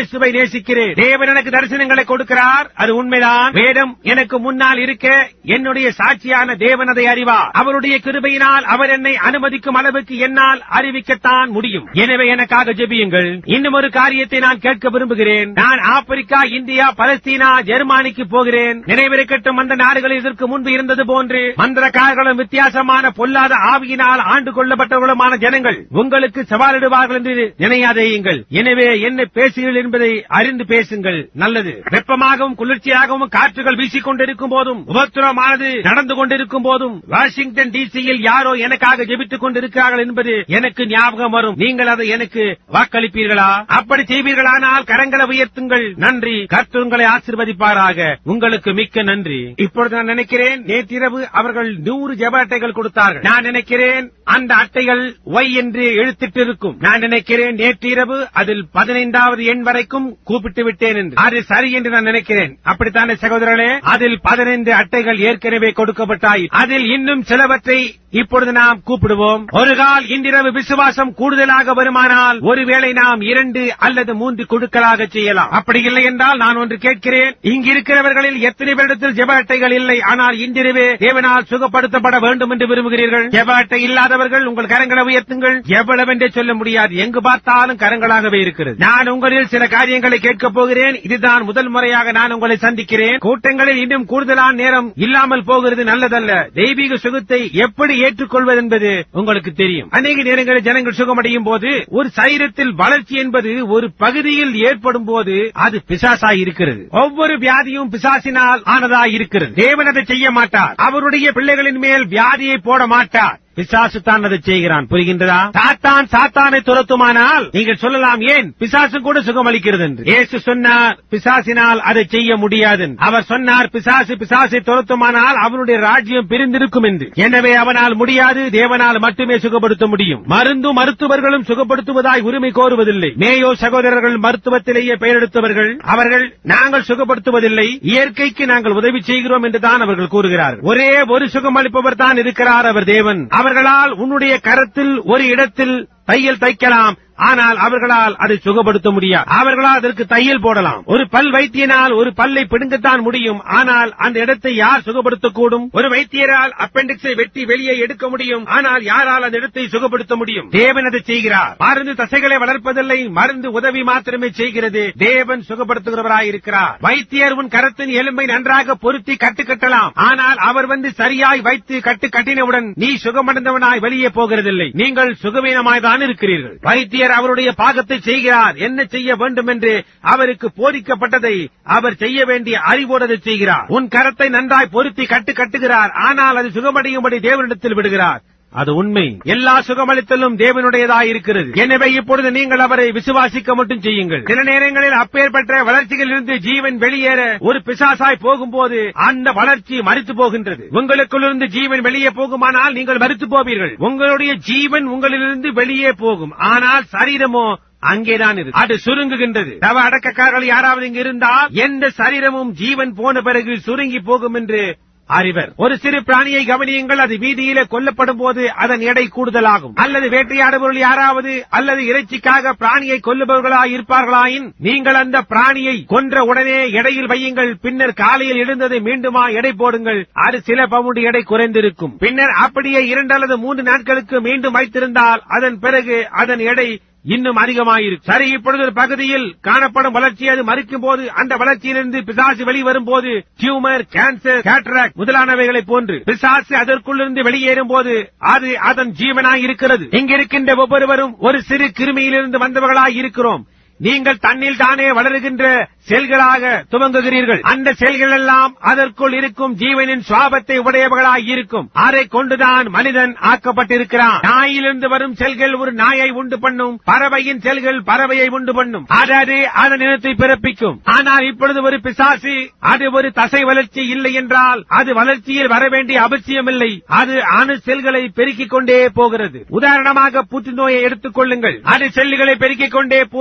விசுவாசிக்கிறேன். தேவன் எனக்கு தரிசனங்களை கொடுக்கிறார், அது உண்மைதான். வேதம் எனக்கு முன்னால் இருக்க என்னுடைய சாட்சியான தேவன் அதை அறிவார். அவருடைய கிருபையினால் அவர் என்னை அனுமதிக்கும் அளவுக்கு என்னால் அறிவிக்கத்தான் முடியும். எனவே எனக்காக ஜெபியுங்கள். இன்னும் ஒரு காரியத்தை நான் கேட்க விரும்புகிறேன். நான் ஆப்பிரிக்கா, இந்தியா, பலஸ்தீனா, ஜெர்மானிக்கு போகிறேன். நினைவிருக்கட்டும், அந்த நாடுகளில் இதற்கு முன்பு இருந்தது போன்று மந்திரக்காரர்களும் வித்தியாசமான பொல்லாத ஆவியினால் ஆண்டு கொள்ளப்பட்டவர்களுமான ஜனங்கள் உங்களுக்கு சவாலிடுவார்கள் என்று நினையாதேயுங்கள். எனவே என்ன பேசுங்கள் என்பதை அறிந்து பேசுங்கள். நல்லது. வெப்பமாகவும் குளிர்ச்சியாகவும் காற்றுகள் வீசிக் கொண்டிருக்கும் போதும் உபத்திரமானது நடந்து கொண்டிருக்கும் போதும் வாஷிங்டன் டிசியில் யாரோ எனக்காக ஜெபித்துக் கொண்டிருக்கிறார்கள் என்பது எனக்கு ஞாபகம் வரும். நீங்கள் அதை எனக்கு வாக்களிப்பீர்களா? அப்படி செய்வீர்களானால் கரங்களை உயர்த்துங்கள். நன்றி. கர்த்தர் உங்களை ஆசீர்வதிப்பாராக. உங்களுக்கு மிக்க நன்றி. இப்பொழுது நான் நினைக்கிறேன், நேற்றிரவு அவர்கள் நூறு ஜெப அட்டைகள் கொடுத்தார்கள். நான் நினைக்கிறேன் அந்த அட்டைகள் ஒய் என்று எழுத்திட்டு இருக்கும். நான் நினைக்கிறேன் நேற்றிரவு அதில் பதினைந்தாவது எண் வரைக்கும் கூப்பிட்டு விட்டேன் என்று. அது சரி என்று நான் நினைக்கிறேன். அப்படித்தானே சகோதரர்களே? அதில் பதினைந்து அட்டைகள் ஏற்கனவே கொடுக்கப்பட்டாய். அதில் இன்னும் சிலவற்றை இப்பொழுது நாம் கூப்பிடுவோம். ஒரு கால் இன்றிரவு விசுவாசம் கூடுதலாக வருமானால் ஒருவேளை நாம் இரண்டு அல்லது மூன்று குழுக்களாக செய்யலாம். அப்படி இல்லை என்றால் நான் ஒன்று கேட்கிறேன், இங்கிருக்கிறவர்களில் எத்தனை பேரிடத்தில் ஜெப அட்டைகள் இல்லை, ஆனால் இன்றிரவே தேவனால் சுகப்படுத்தப்பட வேண்டும் என்று விரும்புகிறீர்கள்? ஜெப அட்டை இல்லாதவர்கள் உங்கள் கரங்களை உயர்த்துங்கள். எவ்வளவு என்றே சொல்ல முடியாது, எங்கு பார்த்தாலும் கரங்களாகவே இருக்கிறது. நான் உங்களில் சில காரியங்களை கேட்கப் போகிறேன். இதுதான் முதல் முறையாக நான் உங்களை சந்திக்கிறேன். கூட்டங்களில் இன்னும் கூடுதலான நேரம் இல்லாமல் போகிறது நல்லதல்ல. தெய்வீக சுகத்தை எப்படி ஏற்றுக்கொள்வது என்பது உங்களுக்கு தெரியும். அநேக நேரங்களில் ஜனங்கள் சுகமடையும் போது ஒரு சரீரத்தில் வளர்ச்சி என்பது ஒரு பகுதியில் ஏற்படும் போது அது பிசாசாய் இருக்கிறது. ஒவ்வொரு வியாதியும் பிசாசினால் ஆனதாய் இருக்கிறது. தேவன் அதை செய்ய மாட்டார். அவருடைய பிள்ளைகளின் மேல் வியாதியை போட மாட்டார். பிசாசு தான் அதை செய்கிறான். புரிகின்றதா? சாத்தான் சாத்தானை துரத்துமானால் நீங்கள் சொல்லலாம், ஏன் பிசாசு கூட சுகமளிக்கிறது என்று. இயேசு சொன்னார் பிசாசினால் அதை செய்ய முடியாது. அவர் சொன்னார் பிசாசு பிசாசை துரத்துமானால் அவனுடைய ராஜ்யம் பிரிந்திருக்கும் என்று. எனவே அவனால் முடியாது, தேவனால் மட்டுமே சுகப்படுத்த முடியும். மருந்தும் மருத்துவர்களும் சுகப்படுத்துவதாய் உரிமை கோருவதில்லை. மேயோ சகோதரர்கள் மருத்துவத்திலேயே பெயரெடுத்தவர்கள். அவர்கள் நாங்கள் சுகப்படுத்துவதில்லை, இயற்கைக்கு நாங்கள் உதவி செய்கிறோம் என்றுதான் அவர்கள் கூறுகிறார்கள். ஒரே ஒரு சுகமளிப்பவர் தான் இருக்கிறார், அவர் தேவன். அவர்களால் உன்னுடைய கரத்தில் ஒரு இடத்தில் தையல் தைக்கலாம், ஆனால் அவர்களால் அதை சுகப்படுத்த முடியாது. அவர்களால் அதற்கு தையல் போடலாம். ஒரு பல் வைத்தியனால் ஒரு பல்லை பிடுங்கத்தான் முடியும், ஆனால் அந்த இடத்தை யார் சுகப்படுத்தக்கூடும்? ஒரு வைத்தியரால் அப்பெண்டிக்ஸை வெட்டி வெளியே எடுக்க முடியும், ஆனால் யாரால் அந்த இடத்தை சுகப்படுத்த முடியும்? தேவன் அதை செய்கிறார். மருந்து தசைகளை வளர்ப்பதில்லை, மருந்து உதவி மாத்திரமே செய்கிறது. தேவன் சுகப்படுத்துகிறவராயிருக்கிறார். வைத்தியர் உன் கரத்தின் எலும்பை நன்றாக பொருத்தி கட்டு கட்டலாம், ஆனால் அவர் வந்து சரியாய் வைத்து கட்டு கட்டினவுடன் நீ சுகமடைந்தவனாய் வெளியே போகிறதில்லை. நீங்கள் சுகவீனமாய்தான் இருக்கிறீர்கள். வைத்தியர் அவருடைய பாகத்தை செய்கிறார். என்ன செய்ய வேண்டும் என்று அவருக்கு போதிக்கப்பட்டதை அவர் செய்ய வேண்டிய அறிவோடு செய்கிறார். உன் கரத்தை நன்றாய் பொருத்தி கட்டு கட்டுகிறார், ஆனால் அது சுகமடையும்படி தேவனிடத்தில் விடுகிறார். அது உண்மை. எல்லா சுகமளித்தலும் தேவனுடையதாய் இருக்கிறது. எனவே இப்பொழுது நீங்கள் அவரை விசுவாசிக்க மட்டும் செய்யுங்கள். சில நேரங்களில் அப்பேற்பட்ட வளர்ச்சிகளில் இருந்து ஜீவன் வெளியேற ஒரு பிசாசாய் போகும்போது அந்த வளர்ச்சி மரித்து போகின்றது. உங்களுக்குள்ளிருந்து ஜீவன் வெளியே போகுமானால் நீங்கள் மரித்து போவீர்கள். உங்களுடைய ஜீவன் உங்களிலிருந்து வெளியே போகும், ஆனால் சரீரமோ அங்கேதான் இருக்கு. அது சுருங்குகின்றது. தவ அடக்கக்காரர்கள் யாராவது இங்கு இருந்தால் எந்த சரீரமும் ஜீவன் போன பிறகு சுருங்கி போகும் என்று அறிவர். ஒரு சிறு பிராணியை கவனியுங்கள். அது வீதியிலே கொல்லப்படும் போது அதன் எடை கூடுதலாகும். அல்லது வேட்டையாடுபவர்கள் யாராவது அல்லது இறைச்சிக்காக பிராணியை கொல்லுபவர்களாய் இருப்பார்களாயின் நீங்கள் அந்த பிராணியை கொன்ற உடனே எடையில் வையுங்கள். பின்னர் காலையில் எழுந்ததை மீண்டுமா எடை போடுங்கள். அது சில பவுண்டு எடை குறைந்திருக்கும். பின்னர் அப்படியே இரண்டு அல்லது மூன்று நாட்களுக்கு மீண்டும் வைத்திருந்தால் அதன் பிறகு அதன் எடை இன்னும் அதிகமாயிருக்கும். சரி, இப்பொழுது ஒரு பகுதியில் காணப்படும் வளர்ச்சி அது மறிக்கும் போது அந்த வளர்ச்சியிலிருந்து பிசாசு வெளிவரும் போது டியூமர், கேன்சர், கேட்ராக்ட் முதலானவைகளை போன்று பிசாசு அதற்குள்ளிருந்து வெளியேறும் போது அது அதன் ஜீவனாய் இருக்கிறது. இங்கிருக்கின்ற ஒவ்வொருவரும் ஒரு சிறு கிருமியிலிருந்து வந்தவர்களாய் இருக்கிறோம். நீங்கள் தன்னில் தானே வளருகின்ற செல்களாக துவங்குகிறீர்கள். அந்த செல்கள் எல்லாம் அதற்குள் இருக்கும் ஜீவனின் சுவாபத்தை உடையவர்களாய் இருக்கும். அதை கொண்டுதான் மனிதன் ஆக்கப்பட்டிருக்கிறான். நாயிலிருந்து வரும் செல்கள் ஒரு நாயை உண்டு பண்ணும், பறவையின் செல்கள் பறவையை உண்டு பண்ணும், அதாவது அதன் இனத்தை பிறப்பிக்கும். ஆனால் இப்பொழுது ஒரு பிசாசு, அது ஒரு தசை வளர்ச்சி இல்லை என்றால் அது வளர்ச்சியில் வர வேண்டிய அவசியமில்லை. அது அணு செல்களை பெருக்கிக் கொண்டே போகிறது. உதாரணமாக புற்றுநோயை எடுத்துக் கொள்ளுங்கள். அது செல்லுகளை பெருக்கிக் கொண்டே போய் பெரிய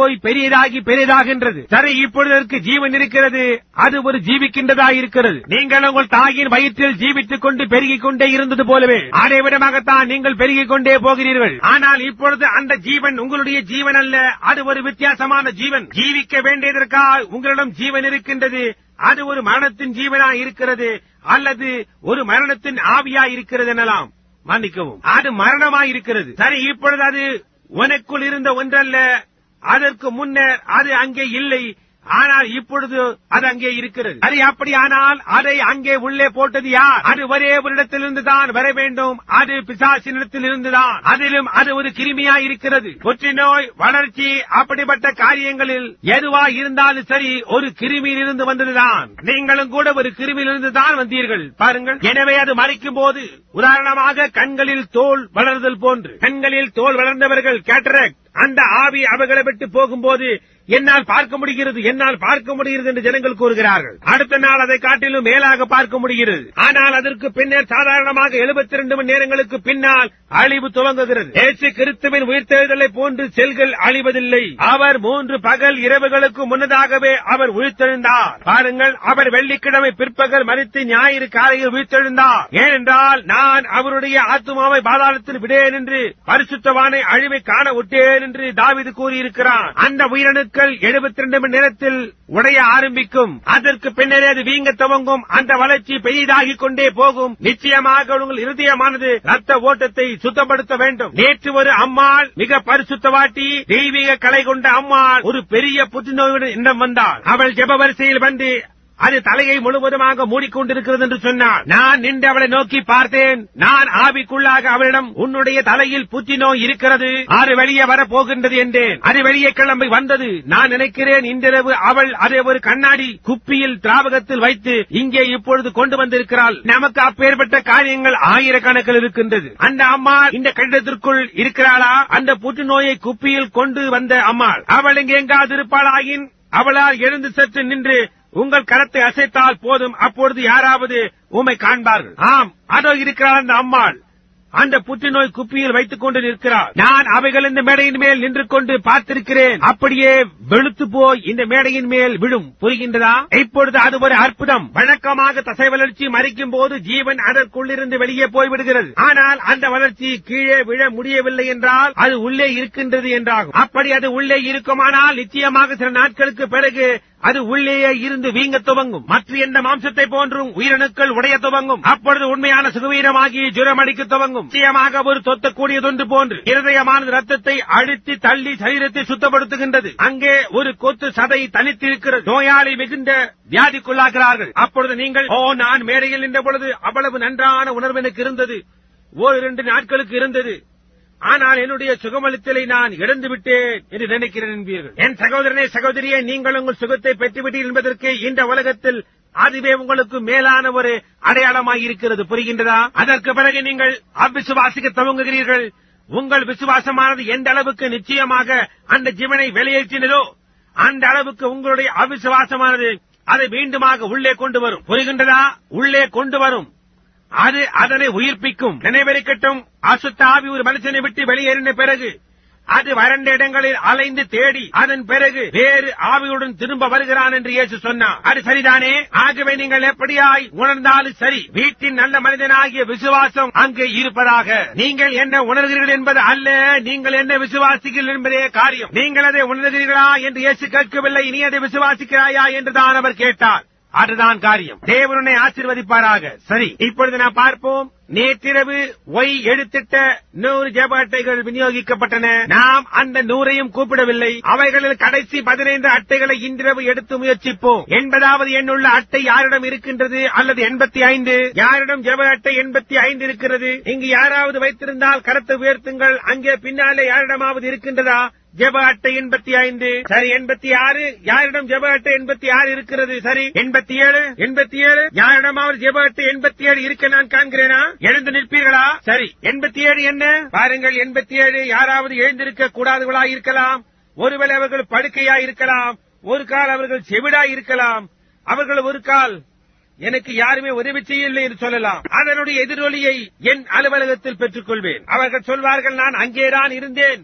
பெரிதாகி பெரிதாகின்றது. சரி, இப்பொழுதற்கு ஜீவன் இருக்கிறது, அது ஒரு ஜீவிக்கின்றதா இருக்கிறது. நீங்கள் உங்கள் தாயின் வயிற்றில் ஜீவித்துக் கொண்டு பெருகிக் கொண்டே இருந்தது போலவே அதே விதமாகத்தான் நீங்கள் பெருகிக் கொண்டே போகிறீர்கள். ஆனால் இப்பொழுது அந்த ஜீவன் உங்களுடைய ஜீவன் அல்ல, அது ஒரு வித்தியாசமான ஜீவன். ஜீவிக்க வேண்டியதற்காக உங்களிடம் ஜீவன் இருக்கின்றது. அது ஒரு மரணத்தின் ஜீவனா இருக்கிறது, அல்லது ஒரு மரணத்தின் ஆவியா இருக்கிறது எனலாம். மன்னிக்கவும், அது மரணமாயிருக்கிறது. சரி, இப்பொழுது அது உனக்குள் இருந்த ஒன்றல்ல, அதற்கு முன்னர் அது அங்கே இல்லை, ஆனால் இப்பொழுது அது அங்கே இருக்கிறது. அது அப்படியானால் அதை அங்கே உள்ளே போட்டது யார்? அது ஒரே ஒரு இடத்திலிருந்து தான் வர வேண்டும், அது பிசாசினிடத்தில் இருந்துதான். அதிலும் அது ஒரு கிருமியா இருக்கிறது. புற்றுநோய், வளர்ச்சி, அப்படிப்பட்ட காரியங்களில் எதுவா இருந்தாலும் சரி, ஒரு கிருமியில் இருந்து வந்ததுதான். நீங்களும் கூட ஒரு கிருமியிலிருந்து தான் வந்தீர்கள் பாருங்கள். எனவே அது மறைக்கும் போது, உதாரணமாக கண்களில் தோல் வளர்தல் போன்று, கண்களில் தோல் வளர்ந்தவர்கள் கேட்டராக்ட், அந்த ஆவி அவர்களை விட்டு போகும்போது என்னால் பார்க்க முடிகிறது, என்னால் பார்க்க முடிகிறது என்று ஜனங்கள் கூறுகிறார்கள். அடுத்த நாள் அதை காட்டிலும் மேலாக பார்க்க முடிகிறது. ஆனால் அதற்கு பின்னர் சாதாரணமாக எழுபத்தி இரண்டு மணி நேரங்களுக்கு பின்னால் அழிவு துவங்குகிறது. இயேசு கிறிஸ்துவின் உயிர்த்தெழுதலை போன்று செல்கள் அழிவதில்லை. அவர் மூன்று பகல் இரவுகளுக்கு முன்னதாகவே அவர் உயிர்த்தெழுந்தார். பாருங்கள், அவர் வெள்ளிக்கிழமை பிற்பகல் மரித்து ஞாயிறு காலையில் உயிர்த்தெழுந்தார். ஏனென்றால் நான் அவருடைய ஆத்துமாவை பாதாளத்தில் விடேன் என்று, பரிசுத்தவானை அழிவை காண விட்டேன் என்று தாவீது கூறியிருக்கிறான். அந்த உயிரணுக்கள் எழுபத்தி இரண்டு மணி நேரத்தில் உடைய ஆரம்பிக்கும். அதற்கு பின்னரே அது வீங்க துவங்கும். அந்த வளர்ச்சி பெரிதாகிக் கொண்டே போகும். நிச்சயமாக உங்கள் இருதயமானது ரத்த ஓட்டத்தை சுத்தப்படுத்த வேண்டும். நேற்று ஒரு அம்மாள், மிக பரிசுத்தவாட்டி, தெய்வீக கலை கொண்ட அம்மாள், ஒரு பெரிய புற்றுநோயுடன் இன்னம் வந்தாள். அவள் ஜெப வரிசையில் வந்து அது தலையை முழுவதுமாக மூடிக்கொண்டிருக்கிறது என்று சொன்னாள். நான் நின்று அவளை நோக்கி பார்த்தேன். நான் ஆவிக்குள்ளாக அவளிடம், உன்னுடைய தலையில் புற்றுநோய் இருக்கிறது, அது வெளியே வரப்போகின்றது என்றேன். அது வெளியே கிளம்பி வந்தது. நான் நினைக்கிறேன் இன்றிரவு அவள் அதை ஒரு கண்ணாடி குப்பியில் திராவகத்தில் வைத்து இங்கே இப்பொழுது கொண்டு வந்திருக்கிறாள். நமக்கு அப்பேற்பட்ட காரியங்கள் ஆயிரக்கணக்கில் இருக்கின்றது. அந்த அம்மா இந்த கட்டிடத்திற்குள் இருக்கிறாளா? அந்த புற்றுநோயை குப்பியில் கொண்டு வந்த அம்மாள் அவள் இங்கே எங்காவது இருப்பாளாயின் அவளால் எழுந்து சற்று நின்று உங்கள் கரத்தை அசைத்தால் போதும், அப்பொழுது யாராவது உம்மை காண்பார்கள். ஆம், அதோ இருக்கிறாள் அந்த அம்மாள். அந்த புற்றுநோய் குப்பியில் வைத்துக் கொண்டு நிற்கிறார். நான் அவைகள் இந்த மேடையின் மேல் நின்று கொண்டு பார்த்திருக்கிறேன். அப்படியே வெளுத்து போய் இந்த மேடையின் மேல் விழும். புரிகின்றதா? இப்பொழுது அது ஒரு அற்புதம். வழக்கமாக தசை வளர்ச்சி மறிக்கும் போது ஜீவன் அதற்குள்ளிருந்து வெளியே போய்விடுகிறது. ஆனால் அந்த வளர்ச்சி கீழே விழ முடியவில்லை என்றால் அது உள்ளே இருக்கின்றது என்றாகும். அப்படி அது உள்ளே இருக்குமானால் நிச்சயமாக சில நாட்களுக்கு பிறகு அது உள்ளேயே இருந்து வீங்க துவங்கும். மற்ற எந்த மாம்சத்தை போன்றும் உயிரணுக்கள் உடைய துவங்கும். அப்பொழுது உண்மையான சுகவீரமாகி ஜுரம் அடிக்க துவங்கும். நிச்சயமாக ஒரு தொத்தக்கூடியதொன்று போன்று இருதயமானது ரத்தத்தை அழுத்தி தள்ளி சரீரத்தை சுத்தப்படுத்துகின்றது. அங்கே ஒரு கொத்து சதை தனித்திருக்கிறது. நோயாளி மிகுந்த வியாதிக்குள்ளாகிறார்கள். அப்பொழுது நீங்கள், ஓ, நான் மேடையில் நின்ற பொழுது அவ்வளவு நன்றான உணர்வு எனக்கு இருந்தது, ஓர் இரண்டு நாட்களுக்கு இருந்தது, ஆனால் என்னுடைய சுகமளித்தலை நான் இழந்து விட்டேன் என்று நினைக்கிறேன் என்பீர்கள். என் சகோதரனே, சகோதரியே, நீங்கள் உங்கள் சுகத்தை பெற்றுவிட்டீர்கள் என்பதற்கு இந்த உலகத்தில் அதுவே உங்களுக்கு மேலான ஒரு அடையாளமாய் இருக்கிறது. புரிகின்றதா? அதற்கு பிறகு நீங்கள் அவ்விசுவாசிக்க துவங்குகிறீர்கள். உங்கள் விசுவாசமானது எந்த அளவுக்கு நிச்சயமாக அந்த ஜீவனை வெளியேற்றினதோ அந்த அளவுக்கு உங்களுடைய அவிசுவாசமானது அதை மீண்டுமாக உள்ளே கொண்டு வரும். புரிகின்றதா? உள்ளே கொண்டு வரும். அது அதனை உயிர்ப்பிக்கும். நினைவிருக்கட்டும், அசுத்த ஆவி ஒரு மனுஷனை விட்டு வெளியேறின பிறகு அது வறண்ட இடங்களில் அலைந்து தேடி அதன் பிறகு வேறு ஆவியுடன் திரும்ப வருகிறான் என்று இயேசு சொன்னார். அது சரிதானே? ஆகவே நீங்கள் எப்படியாய் உணர்ந்தாலும் சரி, வீட்டின் நல்ல மனிதனாகிய விசுவாசம் அங்கே இருப்பதாக. நீங்கள் என்ன உணர்கிறீர்கள் என்பது அல்ல, நீங்கள் என்ன விசுவாசிகள் என்பதே காரியம். நீங்கள் அதை உணர்கிறீர்களா என்று இயேசு கேட்கவில்லை, நீ அதை விசுவாசிக்கிறாயா என்றுதான் அவர் கேட்டார். அதுதான் காரியம். தேவனை ஆசீர்வதிப்பாராக. சரி, இப்பொழுது நாம் பார்ப்போம். நேற்றிரவு ஒய் எடுத்திட்ட நூறு ஜெப அட்டைகள் விநியோகிக்கப்பட்டன. நாம் அந்த நூறையும் கூப்பிடவில்லை. அவைகளில் கடைசி பதினைந்து அட்டைகளை இன்றிரவு எடுத்து முயற்சிப்போம். எண்பதாவது எண்ணுள்ள அட்டை யாரிடம் இருக்கின்றது? அல்லது எண்பத்தி ஐந்து? யாரிடம் ஜெப அட்டை எண்பத்தி ஐந்து இருக்கிறது? இங்கு யாராவது வைத்திருந்தால் கரத்தை உயர்த்துங்கள். அங்கே பின்னாலே யாரிடமாவது இருக்கின்றதா ஜெப அட்டை எண்பத்தி ஐந்து? சரி, எண்பத்தி ஆறு. யாரிடம் ஜெப அட்டை எண்பத்தி ஆறு இருக்கிறது? சரி, எண்பத்தி ஏழு. எண்பத்தி ஏழு யாரிடமாவது ஜெப அட்டை எண்பத்தி ஏழு இருக்க நான் காண்கிறேனா? எழுந்து நிற்பீர்களா? சரி, எண்பத்தி ஏழு என்ன? பாருங்கள், எண்பத்தி ஏழு யாராவது எழுந்திருக்க கூடாதவர்களாய் இருக்கலாம். ஒருவேளை அவர்கள் படுக்கையாய் இருக்கலாம். ஒரு கால் அவர்கள் செவிடாய் இருக்கலாம். அவர்கள் ஒரு கால் எனக்கு யாருமே உதவி செய்யவில்லை என்று சொல்லலாம். அதனுடைய எதிரொலியை என் அலுவலகத்தில் பெற்றுக் கொள்வேன். அவர்கள் சொல்வார்கள், நான் அங்கேதான் இருந்தேன்,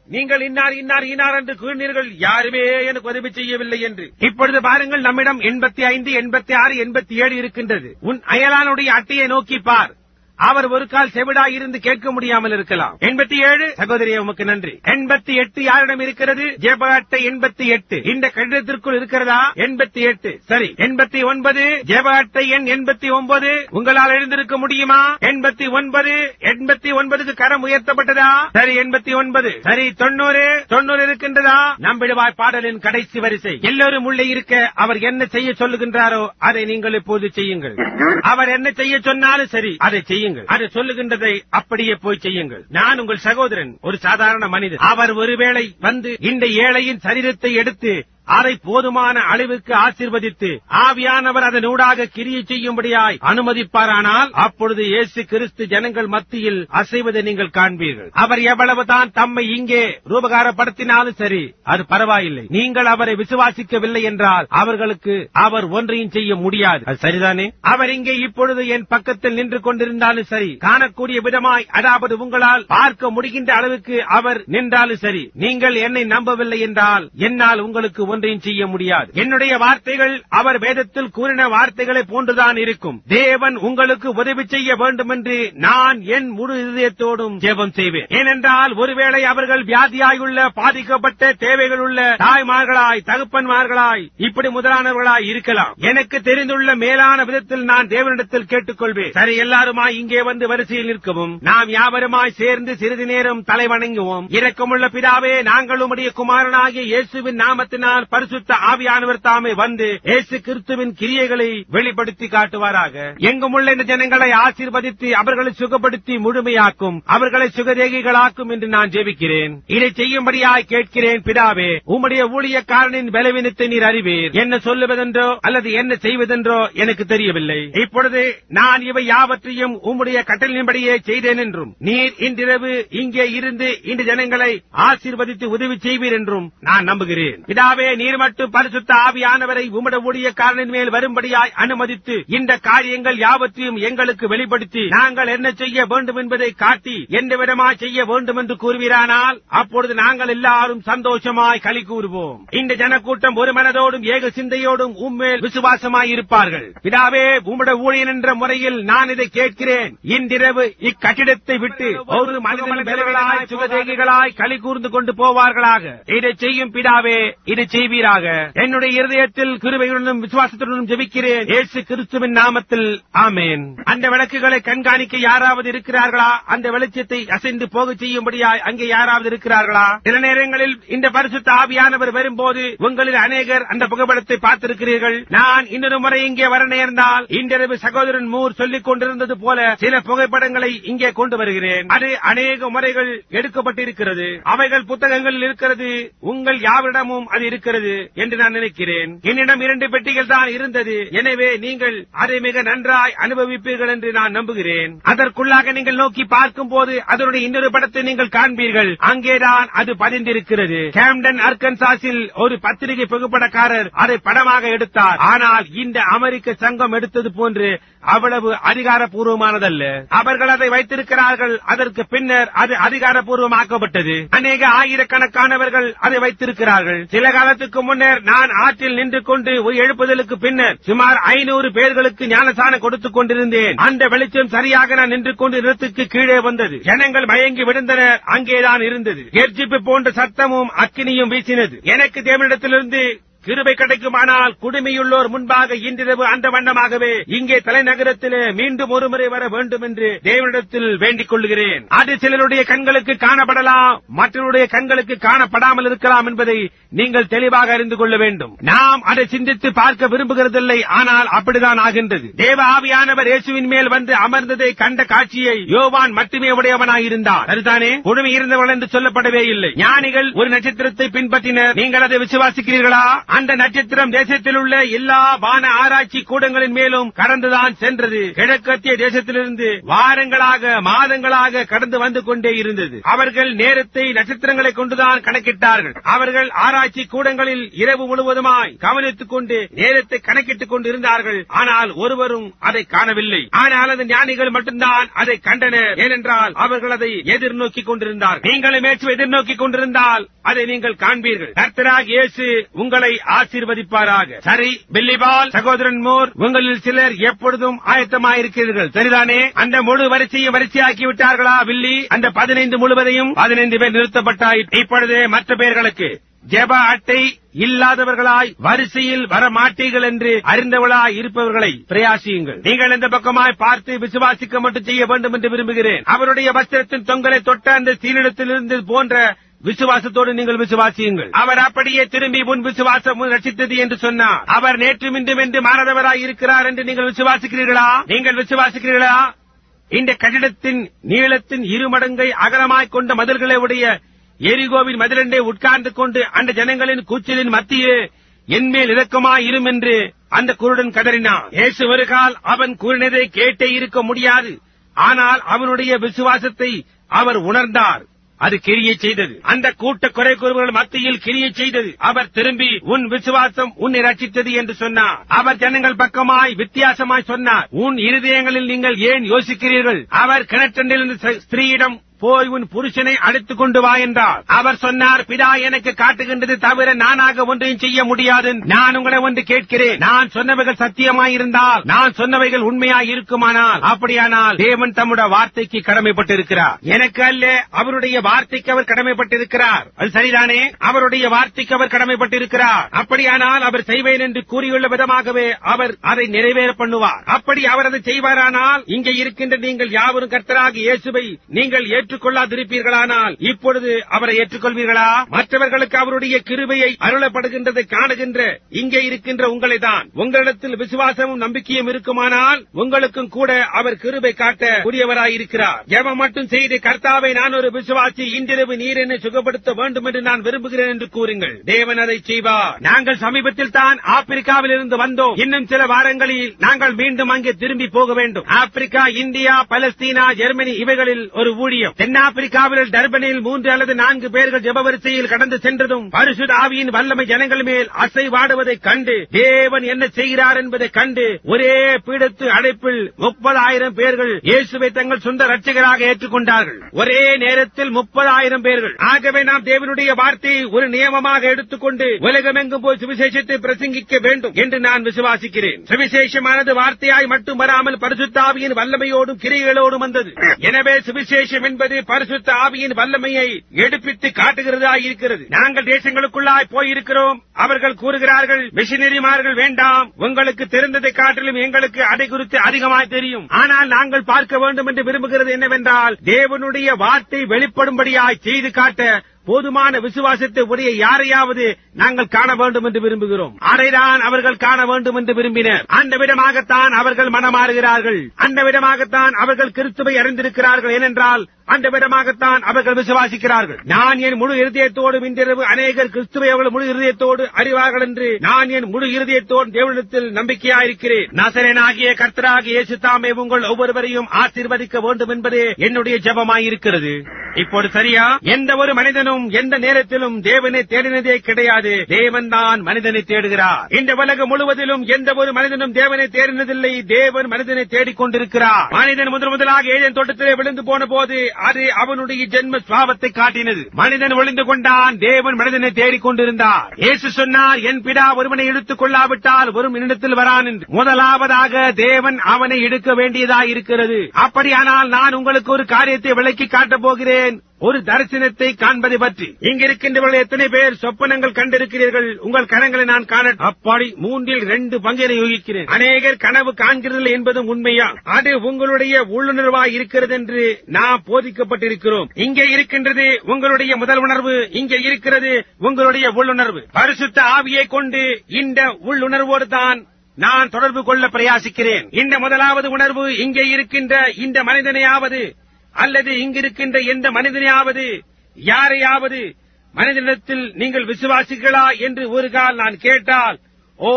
நீங்கள் இன்னார் இன்னார் இன்னார் என்று கூறினீர்கள், யாருமே எனக்கு உதவி செய்யவில்லை என்று. இப்பொழுது பாருங்கள், நம்மிடம் எண்பத்தி ஐந்து எண்பத்தி ஆறு எண்பத்தி ஏழு இருக்கின்றது. உன் அயலானுடைய அட்டையை நோக்கி பார், அவர் ஒரு கால் செவிடாய் இருந்து கேட்க முடியாமல் இருக்கலாம். எண்பத்தி ஏழு சகோதரியே உமக்கு நன்றி. எண்பத்தி எட்டு யாரிடம் இருக்கிறது? ஜெப அட்டை எண்பத்தி எட்டு இந்த கடிதத்திற்குள் இருக்கிறதா? எண்பத்தி எட்டு சரி. எண்பத்தி ஒன்பது ஜெப அட்டை எண் எண்பத்தி ஒன்பது உங்களால் எழுந்திருக்க முடியுமா? எண்பத்தி ஒன்பது எண்பத்தி ஒன்பதுக்கு கரம் உயர்த்தப்பட்டதா? சரி. எண்பத்தி ஒன்பது சரி. தொண்ணூறு தொண்ணூறு இருக்கின்றதா? நம்பிடுவாய் பாடலின் கடைசி வரிசை. எல்லோரும் உள்ளே இருக்க அவர் என்ன செய்ய சொல்லுகின்றாரோ அதை நீங்கள் இப்போது செய்யுங்கள். அவர் என்ன செய்ய சொன்னாலும் சரி அதை செய்யுங்கள். அது சொல்லுகின்றதை அப்படியே போய் செய்யுங்கள். நான் உங்கள் சகோதரன், ஒரு சாதாரண மனிதன். அவர் ஒருவேளை வந்து இந்த ஏழையின் சரீரத்தை எடுத்து அதை போதுமான அளவுக்கு ஆசீர்வதித்து ஆவியானவர் அதனூடாக கிரியை செய்யும்படியாய் அனுமதிப்பாரானால் அப்பொழுது இயேசு கிறிஸ்து ஜனங்கள் மத்தியில் அசைவதை நீங்கள் காண்பீர்கள். அவர் எவ்வளவுதான் தம்மை இங்கே ரூபகாரப்படுத்தினாலும் சரி, அது பரவாயில்லை. நீங்கள் அவரை விசுவாசிக்கவில்லை என்றால் அவர்களுக்கு அவர் ஒன்றையும் செய்ய முடியாது. அது சரிதானே? அவர் இங்கே இப்பொழுது என் பக்கத்தில் நின்று கொண்டிருந்தாலும் சரி, காணக்கூடிய விதமாய், அதாவது உங்களால் பார்க்க முடிகின்ற அளவுக்கு அவர் நின்றாலும் சரி, நீங்கள் என்னை நம்பவில்லை என்றால் என்னால் உங்களுக்கு ஒன்றையும் செய்ய முடியாது. என்னுடைய வார்த்தைகள் அவர் வேதத்தில் கூறின வார்த்தைகளை போன்றுதான் இருக்கும். தேவன் உங்களுக்கு உதவி செய்ய வேண்டும் என்று நான் என் முழு இதயத்தோடும் ஜெபம் செய்வேன். ஏனென்றால் ஒருவேளை அவர்கள் வியாதியாயுள்ள, பாதிக்கப்பட்ட, தேவைகள் உள்ள தாய்மார்களாய், தகப்பன்மார்களாய், இப்படி முதலானவர்களாய் இருக்கலாம். எனக்கு தெரிந்துள்ள மேலான விதத்தில் நான் தேவனிடத்தில் கேட்டுக்கொள்வேன். சரி, எல்லாருமாய் இங்கே வந்து வரிசையில் நிற்கவும். நாம் யாவருமாய் சேர்ந்து சிறிது நேரம் தலை வணங்குவோம். இரக்கமுள்ள பிதாவே, நாங்கள் உம்முடைய குமாரனாகிய இயேசுவின் நாமத்தினால் பரிசுத்த ஆவியானவர் தாமே வந்து இயேசு கிறிஸ்துவின் கிரியைகளை வெளிப்படுத்தி காட்டுவாராக. எங்குமுள்ள இந்த ஜனங்களை ஆசீர்வதித்து அவர்களை சுகப்படுத்தி முழுமையாக்கும், அவர்களை சுகதேகிகளாக்கும் என்று நான் ஜெபிக்கிறேன். இதை செய்யும்படியாய் கேட்கிறேன் பிதாவே. உம்முடைய ஊழியக்காரனின் பலவீனத்தை நீர் அறிவீர். என்ன சொல்லுவதென்றோ அல்லது என்ன செய்வதென்றோ எனக்கு தெரியவில்லை. இப்பொழுது நான் இவை யாவற்றையும் உம்முடைய கட்டளையின்படியே செய்தேன் என்றும், நீர் இன்றிரவு இங்கே இருந்து இந்த ஜனங்களை ஆசீர்வதித்து உதவி செய்வீர் என்றும் நான் நம்புகிறேன். பிதாவே, நீர் மட்டும் பரிசுத்த ஆவியானவரை உம்முடைய ஊழியக்காரனின் மேல் வரும்படியாய் அனுமதித்து இந்த காரியங்கள் யாவற்றையும் எங்களுக்கு வெளிப்படுத்தி நாங்கள் என்ன செய்ய வேண்டும் என்பதை காட்டி எந்த விதமாய் செய்ய வேண்டும் என்று கூறுவீரானால் அப்பொழுது நாங்கள் எல்லாரும் சந்தோஷமாய் களி கூறுவோம். இந்த ஜனக்கூட்டம் ஒரு மனதோடும் ஏக சிந்தையோடும் உம்மேல் விசுவாசமாய் இருப்பார்கள். பிதாவே, உம்முடைய ஊழியன் என்ற முறையில் நான் இதை கேட்கிறேன். இன்றிரவு இக்கட்டிடத்தை விட்டு ஒரு மனிதன் பலவீனராய், சுகதேகிகளாய் களி கூர்ந்து கொண்டு போவார்களாக. இதை செய்யும் பிதாவே, இதை செய்வீராக. என்னுடைய இருதயத்தில் கிருபையுடனும் விசுவாசத்துடனும் ஜெபிக்கிறேன் இயேசு கிறிஸ்துவின் நாமத்தில், ஆமென். அந்த விளக்குகளை கண்காணிக்க யாராவது இருக்கிறார்களா? அந்த வெளிச்சத்தை அசைந்து போக செய்யும்படியாய் அங்கே யாராவது இருக்கிறார்களா? சில நேரங்களில் இந்த பரிசுத்த ஆவியானவர் வரும்போது உங்களில் அநேகர் அந்த புகைப்படத்தை பார்த்திருக்கிறீர்கள். நான் இன்னொரு முறை இங்கே வர நேர்ந்தால் இன்றிரவு சகோதரன் மூர் சொல்லிக் கொண்டிருந்தது போல சில புகைப்படங்களை இங்கே கொண்டு வருகிறேன். அது அநேக முறைகள் எடுக்கப்பட்டிருக்கிறது. அவைகள் புத்தகங்களில் இருக்கிறது. உங்கள் யாவரிடமும் அது இருக்கிறது என்று நான் நினைக்கிறேன். என்னிடம் இரண்டு பெட்டிகள் தான் இருந்தது. எனவே நீங்கள் அதை மிக நன்றாய் அனுபவிப்பீர்கள் என்று நான் நம்புகிறேன். அதற்குள்ளாக நீங்கள் நோக்கி பார்க்கும் போது அதனுடைய இன்னொரு படத்தை நீங்கள் காண்பீர்கள். அங்கேதான் அது பதிந்திருக்கிறது. கேம்டன், அர்கன்சாஸில் ஒரு பத்திரிகை புகைப்படக்காரர் அதை படமாக எடுத்தார். ஆனால் இந்த அமெரிக்க சங்கம் எடுத்தது போன்று அவ்வளவு அதிகாரப்பூர்வமானதல்ல. அவர்கள் அதை வைத்திருக்கிறார்கள். அதற்கு பின்னர் அது அதிகாரப்பூர்வமாக்கப்பட்டது. அநேக ஆயிரக்கணக்கானவர்கள் அதை வைத்திருக்கிறார்கள். சில காலத்துக்கு முன்னர் நான் ஆற்றில் நின்று கொண்டு ஒரு எழுப்புதலுக்கு பின்னர் சுமார் ஐநூறு பேர்களுக்கு ஞானசானம் கொடுத்துக் கொண்டிருந்தேன். அந்த வெளிச்சம் சரியாக நான் நின்று கொண்டு நிலத்துக்கு கீழே வந்தது. ஜனங்கள் மயங்கி விழுந்தனர். அங்கேதான் இருந்தது. கெர்ச்சிப்பு போன்ற சத்தமும் அக்கினியும் வீசினது. எனக்கு தேவனிடத்திலிருந்து கிருபை கிடைக்குமானால் குடுமையுள்ளோர் முன்பாக இன்றிரவு அந்த வண்ணமாகவே இங்கே தலைநகரத்திலே மீண்டும் ஒருமுறை வர வேண்டும் என்று தேவனிடத்தில் வேண்டிக் கொள்கிறேன். அது சிலருடைய கண்களுக்கு காணப்படலாம், மற்றவருடைய கண்களுக்கு காணப்படாமல் இருக்கலாம் என்பதை நீங்கள் தெளிவாக அறிந்து கொள்ள வேண்டும். நாம் அதை சிந்தித்து பார்க்க விரும்புகிறதில்லை, ஆனால் அப்படிதான் ஆகின்றது. தேவ ஆவியானவர் இயேசுவின் மேல் வந்து அமர்ந்ததை கண்ட காட்சியை யோவான் மட்டுமே உடையவனாயிருந்தார். அதுதானே? குடுமி இருந்தவர்கள் என்று சொல்லப்படவே இல்லை. ஞானிகள் ஒரு நட்சத்திரத்தை பின்பற்றினர். நீங்கள் அதை விசுவாசிக்கிறீர்களா? அந்த நட்சத்திரம் தேசத்தில் உள்ள எல்லா வான ஆராய்ச்சி கூடங்களின் மேலும் கடந்துதான் சென்றது. கிழக்கத்திய தேசத்திலிருந்து வாரங்களாக மாதங்களாக கடந்து வந்து கொண்டே இருந்தது. அவர்கள் நேரத்தை நட்சத்திரங்களை கொண்டுதான் கணக்கிட்டார்கள். அவர்கள் ஆராய்ச்சி கூடங்களில் இரவு முழுவதுமாய் கவனித்துக் கொண்டு நேரத்தை கணக்கிட்டுக் கொண்டு இருந்தார்கள். ஆனால் ஒருவரும் அதை காணவில்லை. ஆனால் அந்த ஞானிகள் மட்டும்தான் அதை கண்டனர். ஏனென்றால் அவர்கள் அதை எதிர்நோக்கிக் கொண்டிருந்தார்கள். நீங்களும் மேற்று எதிர்நோக்கிக் கொண்டிருந்தால் அதை நீங்கள் காண்பீர்கள். கர்த்தராகிய இயேசு உங்களை ஆசீர்வதிப்பாராக. சரி பில்லிபால், சகோதரன் மோர், உங்களில் சிலர் எப்பொழுதும் ஆயத்தமாயிருக்கிறீர்கள், சரிதானே? அந்த முழு வரிசையை வரிசையாக்கி விட்டார்களா வில்லி? அந்த பதினைந்து முழுவதையும் பதினைந்து பேர் நிறுத்தப்பட்டாய். இப்பொழுது மற்ற பேர்களுக்கு ஜெப அட்டை இல்லாதவர்களாய் வரிசையில் வரமாட்டீர்கள் என்று அறிந்தவர்களாய் இருப்பவர்களை பிரயாசியுங்கள். நீங்கள் இந்த பக்கமாய் பார்த்து விசுவாசிக்க மட்டும் செய்ய வேண்டும் என்று விரும்புகிறேன். அவருடைய வஸ்திரத்தின் தொங்கலை தொட்ட அந்த சீனிடத்திலிருந்து போன்ற விசுவாசத்தோடு நீங்கள் விசுவாசியுங்கள். அவர் அப்படியே திரும்பி உன் விசுவாசம் ரட்சித்தது என்று சொன்னார். அவர் நேற்றும் இன்றும் என்று மாறாதவராய் இருக்கிறார் என்று நீங்கள் விசுவாசிக்கிறீர்களா? நீங்கள் விசுவாசிக்கிறீர்களா? இந்த கட்டிடத்தின் நீளத்தின் இருமடங்கை அகலமாய்க் கொண்ட மதில்களை உடைய எரிகோவின் மதிலண்டை உட்கார்ந்து கொண்டு அந்த ஜனங்களின் கூச்சலின் மத்தியே என்மேல் இரக்கமாய் இரும் என்று அந்த குருடன் கதறினான். இயேசு ஒரு கால் அவன் கூறினதை கேட்டே இருக்க முடியாது. ஆனால் அவனுடைய விசுவாசத்தை அவர் உணர்ந்தார். அது கிரியை செய்தது. அந்த கூட்ட குறை கூறுவர்கள் மத்தியில் கிரியை செய்தது. அவர் திரும்பி உன் விசுவாசம் உன்னை ரட்சித்தது என்று சொன்னார். அவர் ஜனங்கள் பக்கமாய் வித்தியாசமாய் சொன்னார். உன் இருதயங்களில் நீங்கள் ஏன் யோசிக்கிறீர்கள்? அவர் கிணற்றண்டிலிருந்து ஸ்திரீயிடம் போய் உன் புருஷனை அழைத்துக் கொண்டு வா என்றார். அவர் சொன்னார், பிதா எனக்கு காட்டுகின்றது தவிர நானாக ஒன்றையும் செய்ய முடியாது. நான் உங்களை ஒன்று கேட்கிறேன். நான் சொன்னவைகள் சத்தியமாயிருந்தால், நான் சொன்னவைகள் உண்மையாய் இருக்குமானால், அப்படியானால் தேவன் தம்முடைய வார்த்தைக்கு கடமைப்பட்டிருக்கிறார். எனக்கு அல்ல, அவருடைய வார்த்தைக்கு அவர் கடமைப்பட்டிருக்கிறார். அது சரிதானே? அவருடைய வார்த்தைக்கு அவர் கடமைப்பட்டிருக்கிறார். அப்படியானால் அவர் செய்வேன் என்று கூறியுள்ள விதமாகவே அவர் அதை நிறைவேற பண்ணுவார். அப்படி அவர் அதை செய்வாரானால், இங்கே இருக்கின்ற நீங்கள் யாவரும் கர்த்தராகிய இயேசுவை நீங்கள் ஏற்றுக்கொள்ளாதிருப்பீர்களானால் இப்பொழுது அவரை ஏற்றுக்கொள்வீர்களா? மற்றவர்களுக்கு அவருடைய கிருபையை அருளப்படுகின்றதை காணுகின்ற இங்கே இருக்கின்ற உங்களை தான். உங்களிடத்தில் விசுவாசமும் நம்பிக்கையும் இருக்குமானால் உங்களுக்கும் கூட அவர் கிருபை காட்ட கூடியவராயிருக்கிறார். ஜெபம் மட்டும் செய்து, கர்த்தாவை நான் ஒரு விசுவாசி, இன்றிரவு நீர் என்னை சுகப்படுத்த வேண்டும் என்று நான் விரும்புகிறேன் என்று கூறுங்கள். தேவன் அதை செய்வார். நாங்கள் சமீபத்தில் தான் ஆப்பிரிக்காவில் இருந்து வந்தோம். இன்னும் சில வாரங்களில் நாங்கள் மீண்டும் அங்கே திரும்பி போக வேண்டும். ஆப்பிரிக்கா, இந்தியா, பலஸ்தீனா, ஜெர்மனி இவைகளில் ஒரு ஊழியம். தென்னாப்பிரிக்காவில் டர்பனில் மூன்று அல்லது நான்கு பேர்கள் ஜெப வரிசையில் கடந்து சென்றதும் பரிசுத்த ஆவியின் வல்லமை ஜனங்கள் மேல் அசைவாடுவதைக் கண்டு தேவன் என்ன செய்கிறார் என்பதைக் கண்டு ஒரே பீடத்து அடைப்பில் முப்பதாயிரம் பேர்கள் இயேசுவை தங்கள் சொந்த ரட்சகராக ஏற்றுக்கொண்டார்கள். ஒரே நேரத்தில் முப்பதாயிரம் பேர்கள். ஆகவே நாம் தேவனுடைய வார்த்தையை ஒரு நியமமாக எடுத்துக்கொண்டு உலகமெங்கும் போய் சுவிசேஷத்தை பிரசங்கிக்க வேண்டும் என்று நான் விசுவாசிக்கிறேன். சுவிசேஷமானது வார்த்தையாய் மட்டும் வராமல் பரிசுத்த ஆவியின் வல்லமையோடும் கிரியைகளோடும் வந்தது. எனவே சுவிசேஷம் என்பது பரிசுத்த ஆவியின் வல்லமையை எடுப்பித்து காட்டுகிறதா இருக்கிறது. நாங்கள் தேசங்களுக்குள்ளாய் போயிருக்கிறோம். அவர்கள் கூறுகிறார்கள், மிஷனரிமார்கள் வேண்டாம், உங்களுக்கு தெரிந்ததை காட்டிலும் எங்களுக்கு அதை குறித்து அதிகமாய் தெரியும். ஆனால் நாங்கள் பார்க்க வேண்டும் என்று விரும்புகிறது என்னவென்றால், தேவனுடைய வார்த்தை வெளிப்படும்படியாய் செய்து காட்ட போதுமான விசுவாசத்தை உடைய யாரையாவது நாங்கள் காண வேண்டும் என்று விரும்புகிறோம். அதைதான் அவர்கள் காண வேண்டும் என்று விரும்பினர். அந்த விதமாகத்தான் அவர்கள் மனமாறுகிறார்கள். அந்த விதமாகத்தான் அவர்கள் கிறிஸ்துவை அறிந்திருக்கிறார்கள். ஏனென்றால் அந்த விதமாகத்தான் அவர்கள் விசுவாசிக்கிறார்கள். நான் என் முழு இருதயத்தோடு இன்றிரவு அநேகர் கிறிஸ்துவை அவர்கள் முழு இருதயத்தோடு அறிவார்கள் என்று நான் என் முழு இருதயத்தோடு தேவனிடத்தில் நம்பிக்கையாயிருக்கிறேன். நசரேயனாகிய கர்த்தராகிய இயேசு தாமே உங்கள் ஒவ்வொருவரையும் ஆசீர்வதிக்க வேண்டும் என்பதே என்னுடைய ஜெபமாயிருக்கிறது. இப்போது சரியா? எந்த ஒரு மனிதனும் எந்த நேரத்திலும் தேவனை தேடினதே கிடையாது. தேவன் தான் மனிதனை தேடுகிறார். இந்த உலகம் முழுவதிலும் எந்த ஒரு மனிதனும் தேவனை தேடினதில்லை. தேவன் மனிதனை தேடிக் கொண்டிருக்கிறார். மனிதன் முதல் முதலாக ஏதேன் தோட்டத்திலே விழுந்து போன போது அது அவனுடைய ஜென்ம சுவாபத்தை காட்டினது. மனிதன் ஒளிந்து கொண்டான். தேவன் மனிதனை தேடிக் கொண்டிருந்தார். இயேசு சொன்னார், என் பிதா ஒருவனை இழுத்துக் கொள்ளாவிட்டால் ஒரு இடத்தில் வரான் என்று. முதலாவதாக தேவன் அவனை எடுக்க வேண்டியதாயிருக்கிறது. அப்படியானால் நான் உங்களுக்கு ஒரு காரியத்தை விளக்கி காட்டப் போகிறேன். ஒரு தரிசனத்தை காண்பதை பற்றி. இங்கிருக்கின்றவர்கள் எத்தனை பேர் சொப்பனங்கள் கண்டிருக்கிறீர்கள்? உங்கள் கணங்களை நான் காண அப்பாடி மூன்றில் ரெண்டு பங்கினை யோகிக்கிறேன். அநேகர் கனவு காண்கிறதில்லை என்பதும் உண்மையா? அது உங்களுடைய உள்ளுணர்வாய் இருக்கிறது என்று நாம் போதிக்கப்பட்டிருக்கிறோம். இங்கே இருக்கின்றது உங்களுடைய முதல் உணர்வு. இங்கே இருக்கிறது உங்களுடைய உள்ளுணர்வு. பரிசுத்த ஆவியை கொண்டு இந்த உள்ளுணர்வோடு தான் நான் தொடர்பு கொள்ள பிரயாசிக்கிறேன். இந்த முதலாவது உணர்வு இங்கே இருக்கின்ற இந்த மனிதனையாவது அல்லது இங்கிருக்கின்ற எந்த மனிதனையாவது யாரையாவது மனிதனிடத்தில் நீங்கள் விசுவாசிகளா என்று ஒரு கால் நான் கேட்டால், ஓ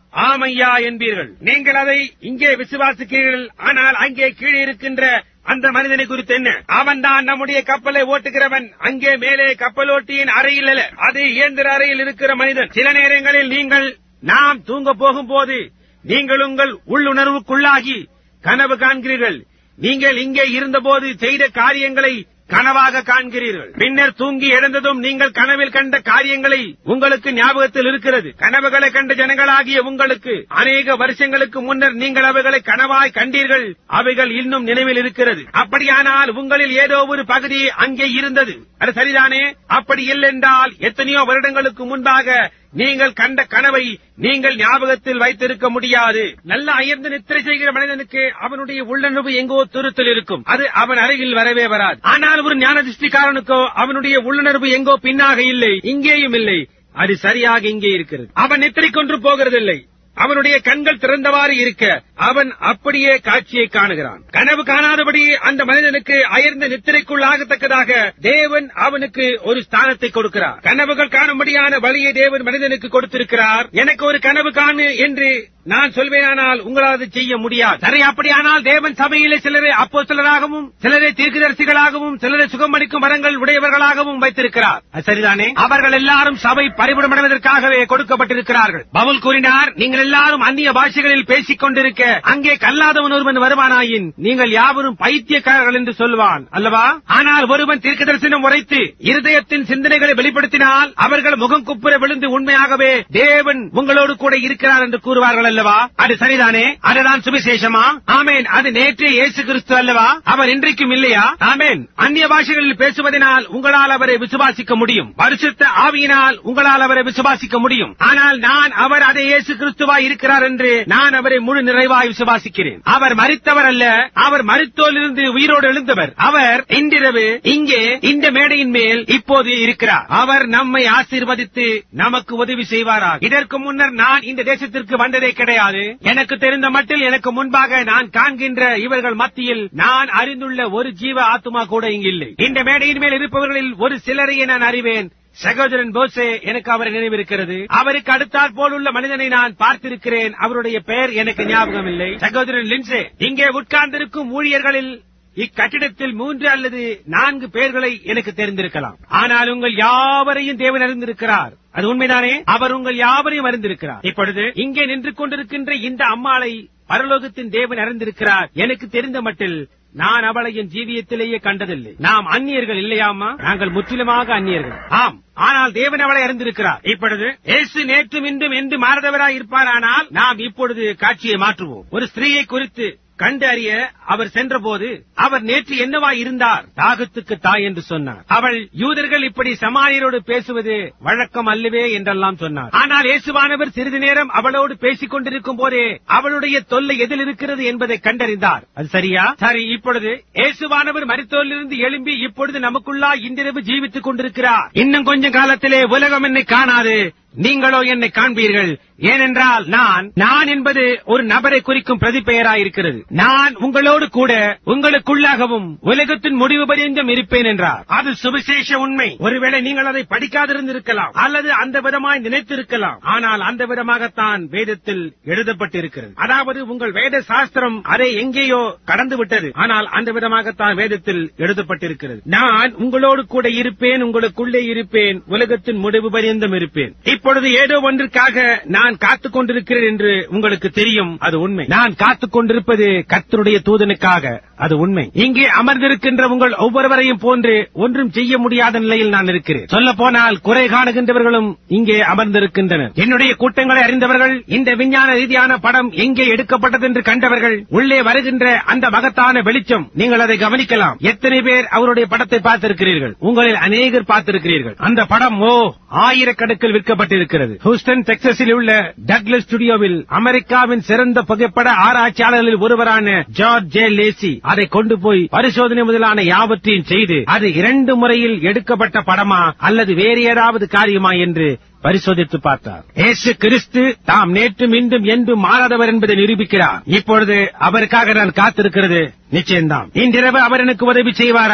ஆமையா என்பீர்கள். நீங்கள் அதை இங்கே விசுவாசிக்கிறீர்கள். ஆனால் அங்கே கீழே இருக்கின்ற அந்த மனிதனை குறித்து என்ன? அவன் தான் நம்முடைய கப்பலை ஓட்டுகிறவன். அங்கே மேலே கப்பலோட்டியின் அறையில் அல்ல, அது இயந்திர அறையில் இருக்கிற மனிதன். சில நேரங்களில் நீங்கள் நாம் தூங்க போகும்போது நீங்கள் உங்கள் உள்ளுணர்வுக்குள்ளாகி கனவு காண்கிறீர்கள். நீங்கள் இங்கே இருந்தபோது செய்த காரியங்களை கனவாக காண்கிறீர்கள். பின்னர் தூங்கி எழுந்ததும் நீங்கள் கனவில் கண்ட காரியங்களை உங்களுக்கு ஞாபகத்தில் இருக்கிறது. கனவுகளை கண்ட ஜனங்களாகிய உங்களுக்கு அநேக வருஷங்களுக்கு முன்னர் நீங்கள் அவைகளை கனவாய் கண்டீர்கள். அவைகள் இன்னும் நினைவில் இருக்கிறது. அப்படியானால் உங்களில் ஏதோ ஒரு பகுதி அங்கே இருந்தது. அது சரிதானே? அப்படி இல்லென்றால் எத்தனையோ வருடங்களுக்கு முன்பாக நீங்கள் கண்ட கனவை நீங்கள் ஞாபகத்தில் வைத்திருக்க முடியாது. நல்ல அயர்ந்து நித்திரை செய்கிற மனிதனுக்கு அவனுடைய உள்ளுணர்வு எங்கோ துருத்தில் இருக்கும். அது அவன் அருகில் வரவே வராது. ஆனால் ஒரு ஞான திருஷ்டிக்காரனுக்கோ அவனுடைய உள்ளுணர்வு எங்கோ பின்னாக இல்லை, இங்கேயும் இல்லை. அது சரியாக இங்கே இருக்கிறது. அவன் நித்திரை கொன்று போகிறதில்லை. அவனுடைய கண்கள் திறந்தவாறு இருக்க அவன் அப்படியே காட்சியை காணுகிறான். கனவு காணாதபடி அந்த மனிதனுக்கு அயர்ந்த நித்திரைக்குள் ஆகத்தக்கதாக தேவன் அவனுக்கு ஒரு ஸ்தானத்தை கொடுக்கிறார். கனவுகள் காணும்படியான வழியை தேவன் மனிதனுக்கு கொடுத்திருக்கிறார். எனக்கு ஒரு கனவு காணு என்று நான் சொல்வேனானால் உங்களால் செய்ய முடியாது. சரி, அப்படியானால் தேவன் சபையிலே சிலரை அப்போஸ்தலராகவும் சிலரை தீர்க்கதரிசிகளாகவும் சிலரை சுகமளிக்கும் வரங்கள் உடையவர்களாகவும் வைத்திருக்கிறார். அது சரிதானே? அவர்கள் எல்லாரும் சபை பரிபூரணமடைவதற்காகவே கொடுக்கப்பட்டிருக்கிறார்கள். பவுல் கூறினார், நீங்கள் எல்லாரும் அந்நிய பாஷைகளில் பேசிக் கொண்டிருக்க அங்கே கல்லாதவன் ஒருவன் வருவானாயின் நீங்கள் யாவரும் பைத்தியக்காரர்கள் என்று சொல்வான் அல்லவா? ஆனால் ஒருவன் தீர்க்கதரிசனம் உரைத்து இருதயத்தின் சிந்தனைகளை வெளிப்படுத்தினால் அவர்கள் முகம் குப்புற விழுந்து உண்மையாகவே தேவன் உங்களோடு கூட இருக்கிறார் என்று கூறுவார்கள் அல்லவா? அது சரிதானே? அதுதான் சுவிசேஷமா? ஆமேன். அது நேற்றே இயேசு கிறிஸ்து அல்லவா? அவர் இன்றைக்கும் இல்லையா? ஆமேன். அந்நிய பாஷைகளில் பேசுவதனால் உங்களால் அவரை விசுவாசிக்க முடியும். பரிசுத்த ஆவியினால் உங்களால் அவரை விசுவாசிக்க முடியும். ஆனால் நான் அவர் அதை இயேசு கிறிஸ்துவாய் இருக்கிறார் என்று நான் அவரை முழு நிறைவாய் விசுவாசிக்கிறேன். அவர் மரித்தவர் அல்ல, அவர் மரித்தோரிலிருந்து உயிரோடு எழுந்தவர். அவர் இன்றிரவு இங்கே இந்த மேடையின் மேல் இப்போது இருக்கிறார். அவர் நம்மை ஆசீர்வதித்து நமக்கு உதவி செய்வாராக. இதற்கு முன்னர் நான் இந்த தேசத்திற்கு வந்ததே கிடையாது. எனக்கு தெரிந்த மட்டில் எனக்கு முன்பாக நான் காண்கின்ற இவர்கள் மத்தியில் நான் அறிந்துள்ள ஒரு ஜீவ ஆத்மா கூட இங்கு இல்லை. இந்த மேடையின் மேல் இருப்பவர்களில் ஒரு சிலரையே நான் அறிவேன். சகோதரன் போசே, எனக்கு அவரை நினைவிருக்கிறது. அவருக்கு அடுத்தாற் போல் உள்ள மனிதனை நான் பார்த்திருக்கிறேன். அவருடைய பெயர் எனக்கு ஞாபகம் இல்லை. சகோதரன் லின்சே, இங்கே உட்கார்ந்திருக்கும் ஊழியர்களில் இக்கட்டிடத்தில் மூன்று அல்லது நான்கு பேர்களை எனக்கு தெரிந்திருக்கலாம். ஆனால் உங்கள் யாவரையும் தேவன் அறிந்திருக்கிறார். அது உண்மைதானே? அவர் உங்கள் யாவரையும் அறிந்திருக்கிறார். இப்பொழுது இங்கே நின்று கொண்டிருக்கின்ற இந்த அம்மாளை பரலோகத்தின் தேவன் அறிந்திருக்கிறார். எனக்கு தெரிந்த மட்டில் நான் அவளை என் ஜீவியத்திலேயே கண்டதில்லை. நாம் அந்நியர்கள் இல்லையாமா? நாங்கள் முற்றிலுமாக அந்நியர்கள். ஆம், ஆனால் தேவன் அவளை அறிந்திருக்கிறார். இப்பொழுது இயேசு நேற்றும் இன்றும் என்று மாறதவராய் இருப்பாரானால் நாம் இப்பொழுது காட்சியை மாற்றுவோம். ஒரு ஸ்திரீயை குறித்து கண்டு அறிய அவர் சென்றபோது அவர் நேற்று என்னவாய் இருந்தார்? தாகத்துக்கு தாய் என்று சொன்னார். அவள் யூதர்கள் இப்படி சமாரியரோடு பேசுவது வழக்கம் அல்லவே என்றெல்லாம் சொன்னார். ஆனால் இயேசுவானவர் சிறிது நேரம் அவளோடு பேசிக் கொண்டிருக்கும் போதே அவளுடைய தொல்லை எதில் இருக்கிறது என்பதை கண்டறிந்தார். அது சரியா? சரி, இப்பொழுது இயேசுவானவர் மரித்தோரிலிருந்து எழும்பி இப்பொழுது நமக்குள்ளா இன்றிரவு ஜீவித்துக் கொண்டிருக்கிறார். இன்னும் கொஞ்ச காலத்திலே உலகம் என்னை காணாது, நீங்களோ என்னை காண்பீர்கள். ஏனென்றால் நான் நான் என்பது ஒரு நபரை குறிக்கும் பிரதிபெயராயிருக்கிறது. நான் உங்களோடு கூட உங்களுக்குள்ளாகவும் உலகத்தின் முடிவு பரியந்தம் இருப்பேன் என்றார். அது சுவிசேஷ உண்மை. ஒருவேளை நீங்கள் அதை படிக்காதிருந்திருக்கலாம் அல்லது அந்த விதமாய் நினைத்திருக்கலாம். ஆனால் அந்த விதமாகத்தான் வேதத்தில் எழுதப்பட்டிருக்கிறது. அதாவது உங்கள் வேத சாஸ்திரம் அதை எங்கேயோ கடந்து விட்டது. ஆனால் அந்த விதமாகத்தான் வேதத்தில் எழுதப்பட்டிருக்கிறது. நான் உங்களோடு கூட இருப்பேன், உங்களுக்குள்ளே இருப்பேன், உலகத்தின் முடிவு பரியந்தம் இருப்பேன். இப்பொழுது ஏதோ ஒன்றுக்காக நான் காத்துக் கொண்டிருக்கிறேன் என்று உங்களுக்கு தெரியும். அது உண்மை. நான் காத்துக் கொண்டிருப்பது கர்த்தருடைய தூதனுக்காக. அது உண்மை. இங்கே அமர்ந்திருக்கின்ற உங்கள் ஒவ்வொருவரையும் போன்று ஒன்றும் செய்ய முடியாத நிலையில் நான் இருக்கிறேன். சொல்ல போனால் குறை காணுகின்றவர்களும் இங்கே அமர்ந்திருக்கின்றனர். என்னுடைய கூட்டங்களை அறிந்தவர்கள், இந்த விஞ்ஞான ரீதியான படம் எங்கே எடுக்கப்பட்டது என்று கண்டவர்கள், உள்ளே வருகின்ற அந்த மகத்தான வெளிச்சம், நீங்கள் அதை கவனிக்கலாம். எத்தனை பேர் அவருடைய படத்தை பார்த்திருக்கிறீர்கள்? உங்களில் அநேகர் பார்த்திருக்கிறீர்கள். அந்த படம் ஓ ஆயிரக்கணக்கில் விற்கப்பட்டிருக்கிறது. ஹூஸ்டன் டெக்சாஸில் உள்ள டக்லஸ் ஸ்டுடியோவில் அமெரிக்காவின் சிறந்த புகைப்பட ஆராய்ச்சியாளர்களில் ஒருவரான ஜார்ஜ் ஜே லேசி அதை கொண்டு போய் பரிசோதனை முதலான யாவற்றையும் செய்து அது இரண்டு முறையில் எடுக்கப்பட்ட படமா அல்லது வேறு ஏதாவது காரியமா என்று பரிசோதித்து பார்த்தார். இயேசு கிறிஸ்து தாம் நேற்றும் இன்றும் என்றும் மாறாதவர் என்பதை நிரூபிக்கிறார். இப்பொழுது அவருக்காக நான் காத்திருக்கிறது நிச்சயம்தான். இன்றிரவு அவர் எனக்கு உதவி செய்வாரா?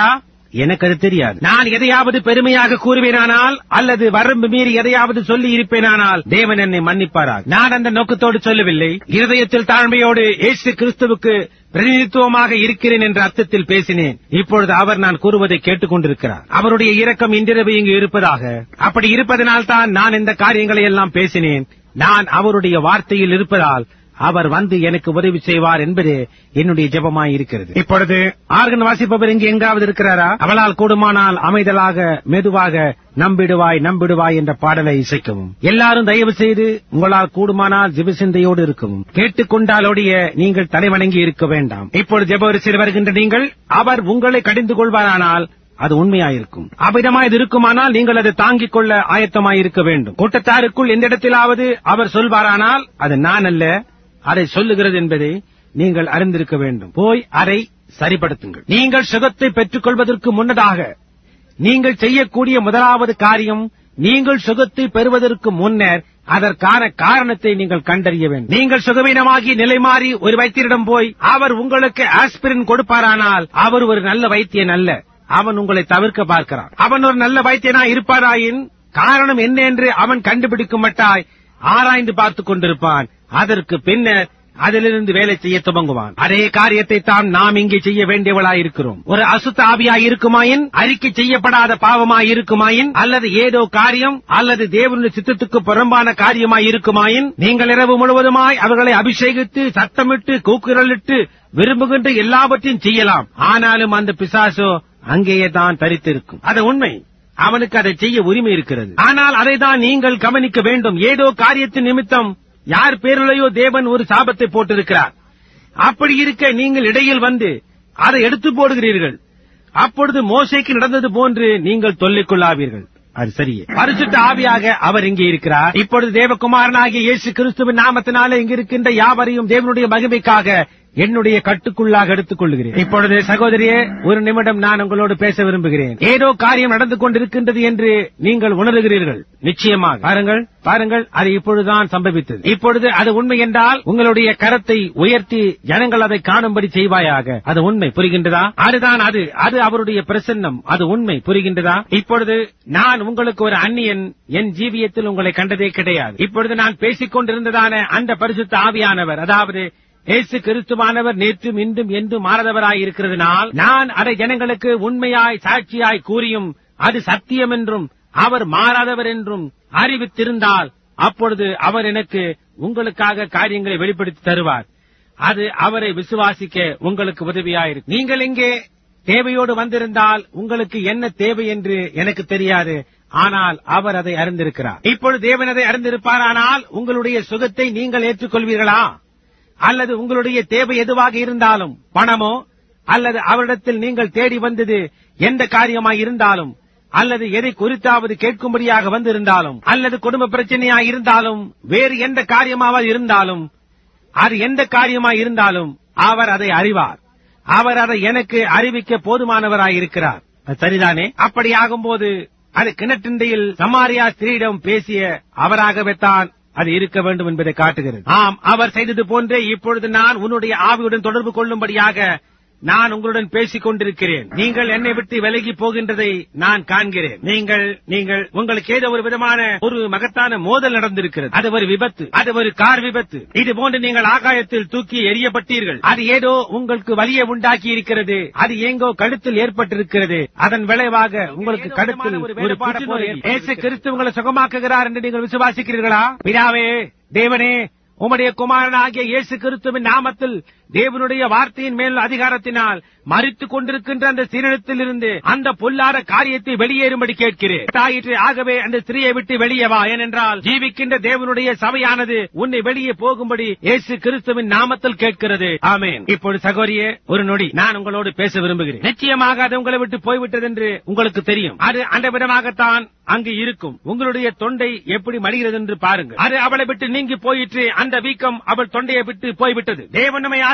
எனக்கு அது தெரியாது. நான் எதையாவது பெருமையாக கூறுவேனானால் அல்லது வரம்பு மீறி எதையாவது சொல்லி இருப்பேனானால் தேவன் என்னை மன்னிப்பாராக. நான் அந்த நோக்கத்தோடு சொல்லவில்லை. இருதயத்தில் தாழ்மையோடு இயேசு கிறிஸ்துவுக்கு பிரதிநிதித்துவமாக இருக்கிறேன் என்ற அர்த்தத்தில் பேசினேன். இப்பொழுது அவர் நான் கூறுவதை கேட்டுக் கொண்டிருக்கிறார். அவருடைய இரக்கம் இன்றிரவு இங்கு இருப்பதாக. அப்படி இருப்பதனால் தான் நான் இந்த காரியங்களை எல்லாம் பேசினேன். நான் அவருடைய வார்த்தையில் இருப்பதால் அவர் வந்து எனக்கு உதவி செய்வார் என்பது என்னுடைய ஜெபமாய் இருக்கிறது. இப்பொழுது ஆர்கன் வாசிப்பவர் இங்கு எங்காவது இருக்கிறாரா? அவளால் கூடுமானால் அமைதலாக மெதுவாக நம்பிடுவாய் நம்பிடுவாய் என்ற பாடலை இசைக்கவும். எல்லாரும் தயவு செய்து உங்களால் கூடுமானால் ஜெபசிந்தையோடு இருக்கவும். கேட்டுக்கொண்டாலோடைய நீங்கள் தலைவணங்கி இருக்க வேண்டாம். இப்பொழுது ஜெபவரிசையில் வருகின்ற நீங்கள் அவர் உங்களை கடிந்து கொள்வாரானால் அது உண்மையாயிருக்கும். அவ்விதமாய் இது இருக்குமானால் நீங்கள் அதை தாங்கிக் கொள்ள ஆயத்தமாயிருக்க வேண்டும். கூட்டத்தாருக்குள் எந்த இடத்திலாவது அவர் சொல்வாரானால் அது நான் அல்ல, அதை சொல்லுகிறது என்பதை நீங்கள் அறிந்திருக்க வேண்டும். போய் அதை சரிப்படுத்துங்கள். நீங்கள் சுகத்தை பெற்றுக் கொள்வதற்கு முன்னதாக நீங்கள் செய்யக்கூடிய முதலாவது காரியம், நீங்கள் சுகத்தை பெறுவதற்கு முன்னர் அதற்கான காரணத்தை நீங்கள் கண்டறிய வேண்டும். நீங்கள் சுகவீனமாகி நிலை மாறி ஒரு வைத்தியரிடம் போய் அவர் உங்களுக்கு ஆஸ்பிரின் கொடுப்பாரானால் அவர் ஒரு நல்ல வைத்தியன் அல்ல. அவன் உங்களை தவிர்க்க பார்க்கிறான். அவன் ஒரு நல்ல வைத்தியனா இருப்பாராயின் காரணம் என்ன என்று அவன் கண்டுபிடிக்கும் மட்டாய் ஆராய்ந்து பார்த்துக் கொண்டிருப்பான். அதற்கு பின்னர் அதிலிருந்து வேலை செய்ய துவங்குவான். அதே காரியத்தை தான் நாம் இங்கே செய்ய வேண்டியவளாயிருக்கிறோம். ஒரு அசுத்த ஆவியாய் இருக்குமாயின், அறிக்கை செய்யப்படாத பாவமாய் இருக்குமாயின், அல்லது ஏதோ காரியம் அல்லது தேவனுடைய சித்தத்துக்கு புறம்பான காரியமாய் இருக்குமாயின், நீங்கள் இரவு முழுவதுமாய் அவர்களை அபிஷேகித்து சத்தமிட்டு கூக்குரலிட்டு விரும்புகின்ற எல்லாவற்றையும் செய்யலாம். ஆனாலும் அந்த பிசாசோ அங்கேயே தான் தரித்திருக்கும். அது உண்மை. அவனுக்கு அதை செய்ய உரிமை இருக்கிறது. ஆனால் அதை தான் நீங்கள் கவனிக்க வேண்டும். ஏதோ காரியத்தின் நிமித்தம் யார் பேரிலேயோ தேவன் ஒரு சாபத்தை போட்டிருக்கிறார். அப்படி இருக்க நீங்கள் இடையில் வந்து அதை எடுத்து போடுகிறீர்கள். அப்பொழுது மோசேக்கு நடந்தது போன்று நீங்கள் தொல்லைக் கொள்ளாவீர்கள். அது சரியே. பரிசுத்த ஆவியாக அவர் இங்கே இருக்கிறார். இப்பொழுது தேவகுமாரனாகிய இயேசு கிறிஸ்துவின் நாமத்தினாலே இங்கு இருக்கின்ற யாவரையும் தேவனுடைய மகிமைக்காக என்னுடைய கட்டுக்குள்ளாக எடுத்துக் கொள்கிறேன். இப்பொழுது சகோதரியே, ஒரு நிமிடம் நான் உங்களோடு பேச விரும்புகிறேன். ஏதோ காரியம் நடந்து கொண்டிருக்கின்றது என்று நீங்கள் உணர்கிறீர்கள். நிச்சயமாக பாருங்கள் பாருங்கள் அது இப்பொழுதுதான் சம்பவித்தது. இப்பொழுது அது உண்மை என்றால் உங்களுடைய கரத்தை உயர்த்தி ஜனங்கள் அதை காணும்படி செய்வாயாக. அது உண்மை, புரிகின்றதா? அதுதான் அது அது அவருடைய பிரசன்னம். அது உண்மை, புரிகின்றதா? இப்பொழுது நான் உங்களுக்கு ஒரு அந்நியன். என் ஜீவியத்தில் உங்களை கண்டதே கிடையாது. இப்பொழுது நான் பேசிக் கொண்டிருந்ததான அந்த பரிசுத்த ஆவியானவர், அதாவது இயேசு கிறிஸ்துவானவர் நேற்றும் இன்றும் என்றும் மாறாதவராய் இருக்கிறதுனால் நான் அதை ஜனங்களுக்கு உண்மையாய் சாட்சியாய் கூறியும் அது சத்தியம் என்றும் அவர் மாறாதவர் என்றும் அறிவித்திருந்தால் அப்பொழுது அவர் எனக்கு உங்களுக்காக காரியங்களை வெளிப்படுத்தி தருவார். அது அவரை விசுவாசிக்க உங்களுக்கு உதவியாயிருக்கும். நீங்கள் இங்கே தேவையோடு வந்திருந்தால் உங்களுக்கு என்ன தேவை என்று எனக்கு தெரியாது. ஆனால் அவர் அதை அறிந்திருக்கிறார். இப்பொழுது தேவன் அதை அறிந்திருப்பாரானால் உங்களுடைய சுகத்தை நீங்கள் ஏற்றுக்கொள்வீர்களா? அல்லது உங்களுடைய தேவை எதுவாக இருந்தாலும், பணமோ அல்லது அவரிடத்தில் நீங்கள் தேடி வந்தது எந்த காரியமாய் இருந்தாலும், அல்லது எதை குறித்தாவது கேட்கும்படியாக வந்திருந்தாலும், அல்லது குடும்ப பிரச்சனையாய் இருந்தாலும், வேறு எந்த காரியமாவது இருந்தாலும், அது எந்த காரியமாய் இருந்தாலும் அவர் அதை அறிவார். அவர் அதை எனக்கு அறிவிக்க போதுமானவராய் இருக்கிறார். சரிதானே? அப்படியாகும்போது அது கிணற்றிண்டையில் சமாரியா ஸ்திரீயிடம் பேசிய அவராகவே தான் அது இருக்க வேண்டும் என்பதை காட்டுகிறது. ஆம், அவர் செய்தது போன்றே இப்பொழுது நான் உன்னுடைய ஆவியுடன் தொடர்பு கொள்ளும்படியாக நான் உங்களுடன் பேசிக் கொண்டிருக்கிறேன். நீங்கள் என்னை விட்டு விலகி போகின்றதை நான் காண்கிறேன். நீங்கள் நீங்கள் உங்களுக்கு ஏதோ ஒரு விதமான ஒரு மகத்தான மோதல் நடந்திருக்கிறது. அது ஒரு விபத்து, அது ஒரு கார் விபத்து. இது போன்று நீங்கள் ஆகாயத்தில் தூக்கி எறியப்பட்டீர்கள். அது ஏதோ உங்களுக்கு வலியை உண்டாக்கி இருக்கிறது. அது எங்கோ கழுத்தில் ஏற்பட்டிருக்கிறது. அதன் விளைவாக உங்களுக்கு கழுத்தில் ஒரு புற்றுநோய். இயேசு கிறிஸ்து உங்களை சுகமாக்குகிறார் என்று நீங்கள் விசுவாசிக்கிறீர்களா? பிதாவே, தேவனே, உம்முடைய குமாரனாகிய இயேசு கிறிஸ்துவின் நாமத்தில் தேவனுடைய வார்த்தையின் மேல் அதிகாரத்தினால் மரித்துக் கொண்டிருக்கின்ற அந்த ஸ்திரீயிடத்தில் இருந்து அந்த பொல்லாத காரியத்தை வெளியேறும்படி கேட்கிறேன். தாயிற்று, ஆகவே அந்த ஸ்திரீயை விட்டு வெளியே வா. ஏனென்றால் ஜீவிக்கின்ற தேவனுடைய சபையானது உன்னை வெளியே போகும்படி இயேசு கிறிஸ்துவின் நாமத்தில் கேட்கிறது. ஆமென். இப்பொழுது சகோதரியே, ஒரு நொடி நான் உங்களோடு பேச விரும்புகிறேன். நிச்சயமாக அது உங்களை விட்டு போய்விட்டது என்று உங்களுக்கு தெரியும். அது அந்த விதமாகத்தான் அங்கு இருக்கும். உங்களுடைய தொண்டை எப்படி மடிகிறது என்று பாருங்கள். அது அவளை விட்டு நீங்கி போயிற்று. அந்த வீக்கம் அவள் தொண்டையை விட்டு போய்விட்டது. தேவன் நம்மை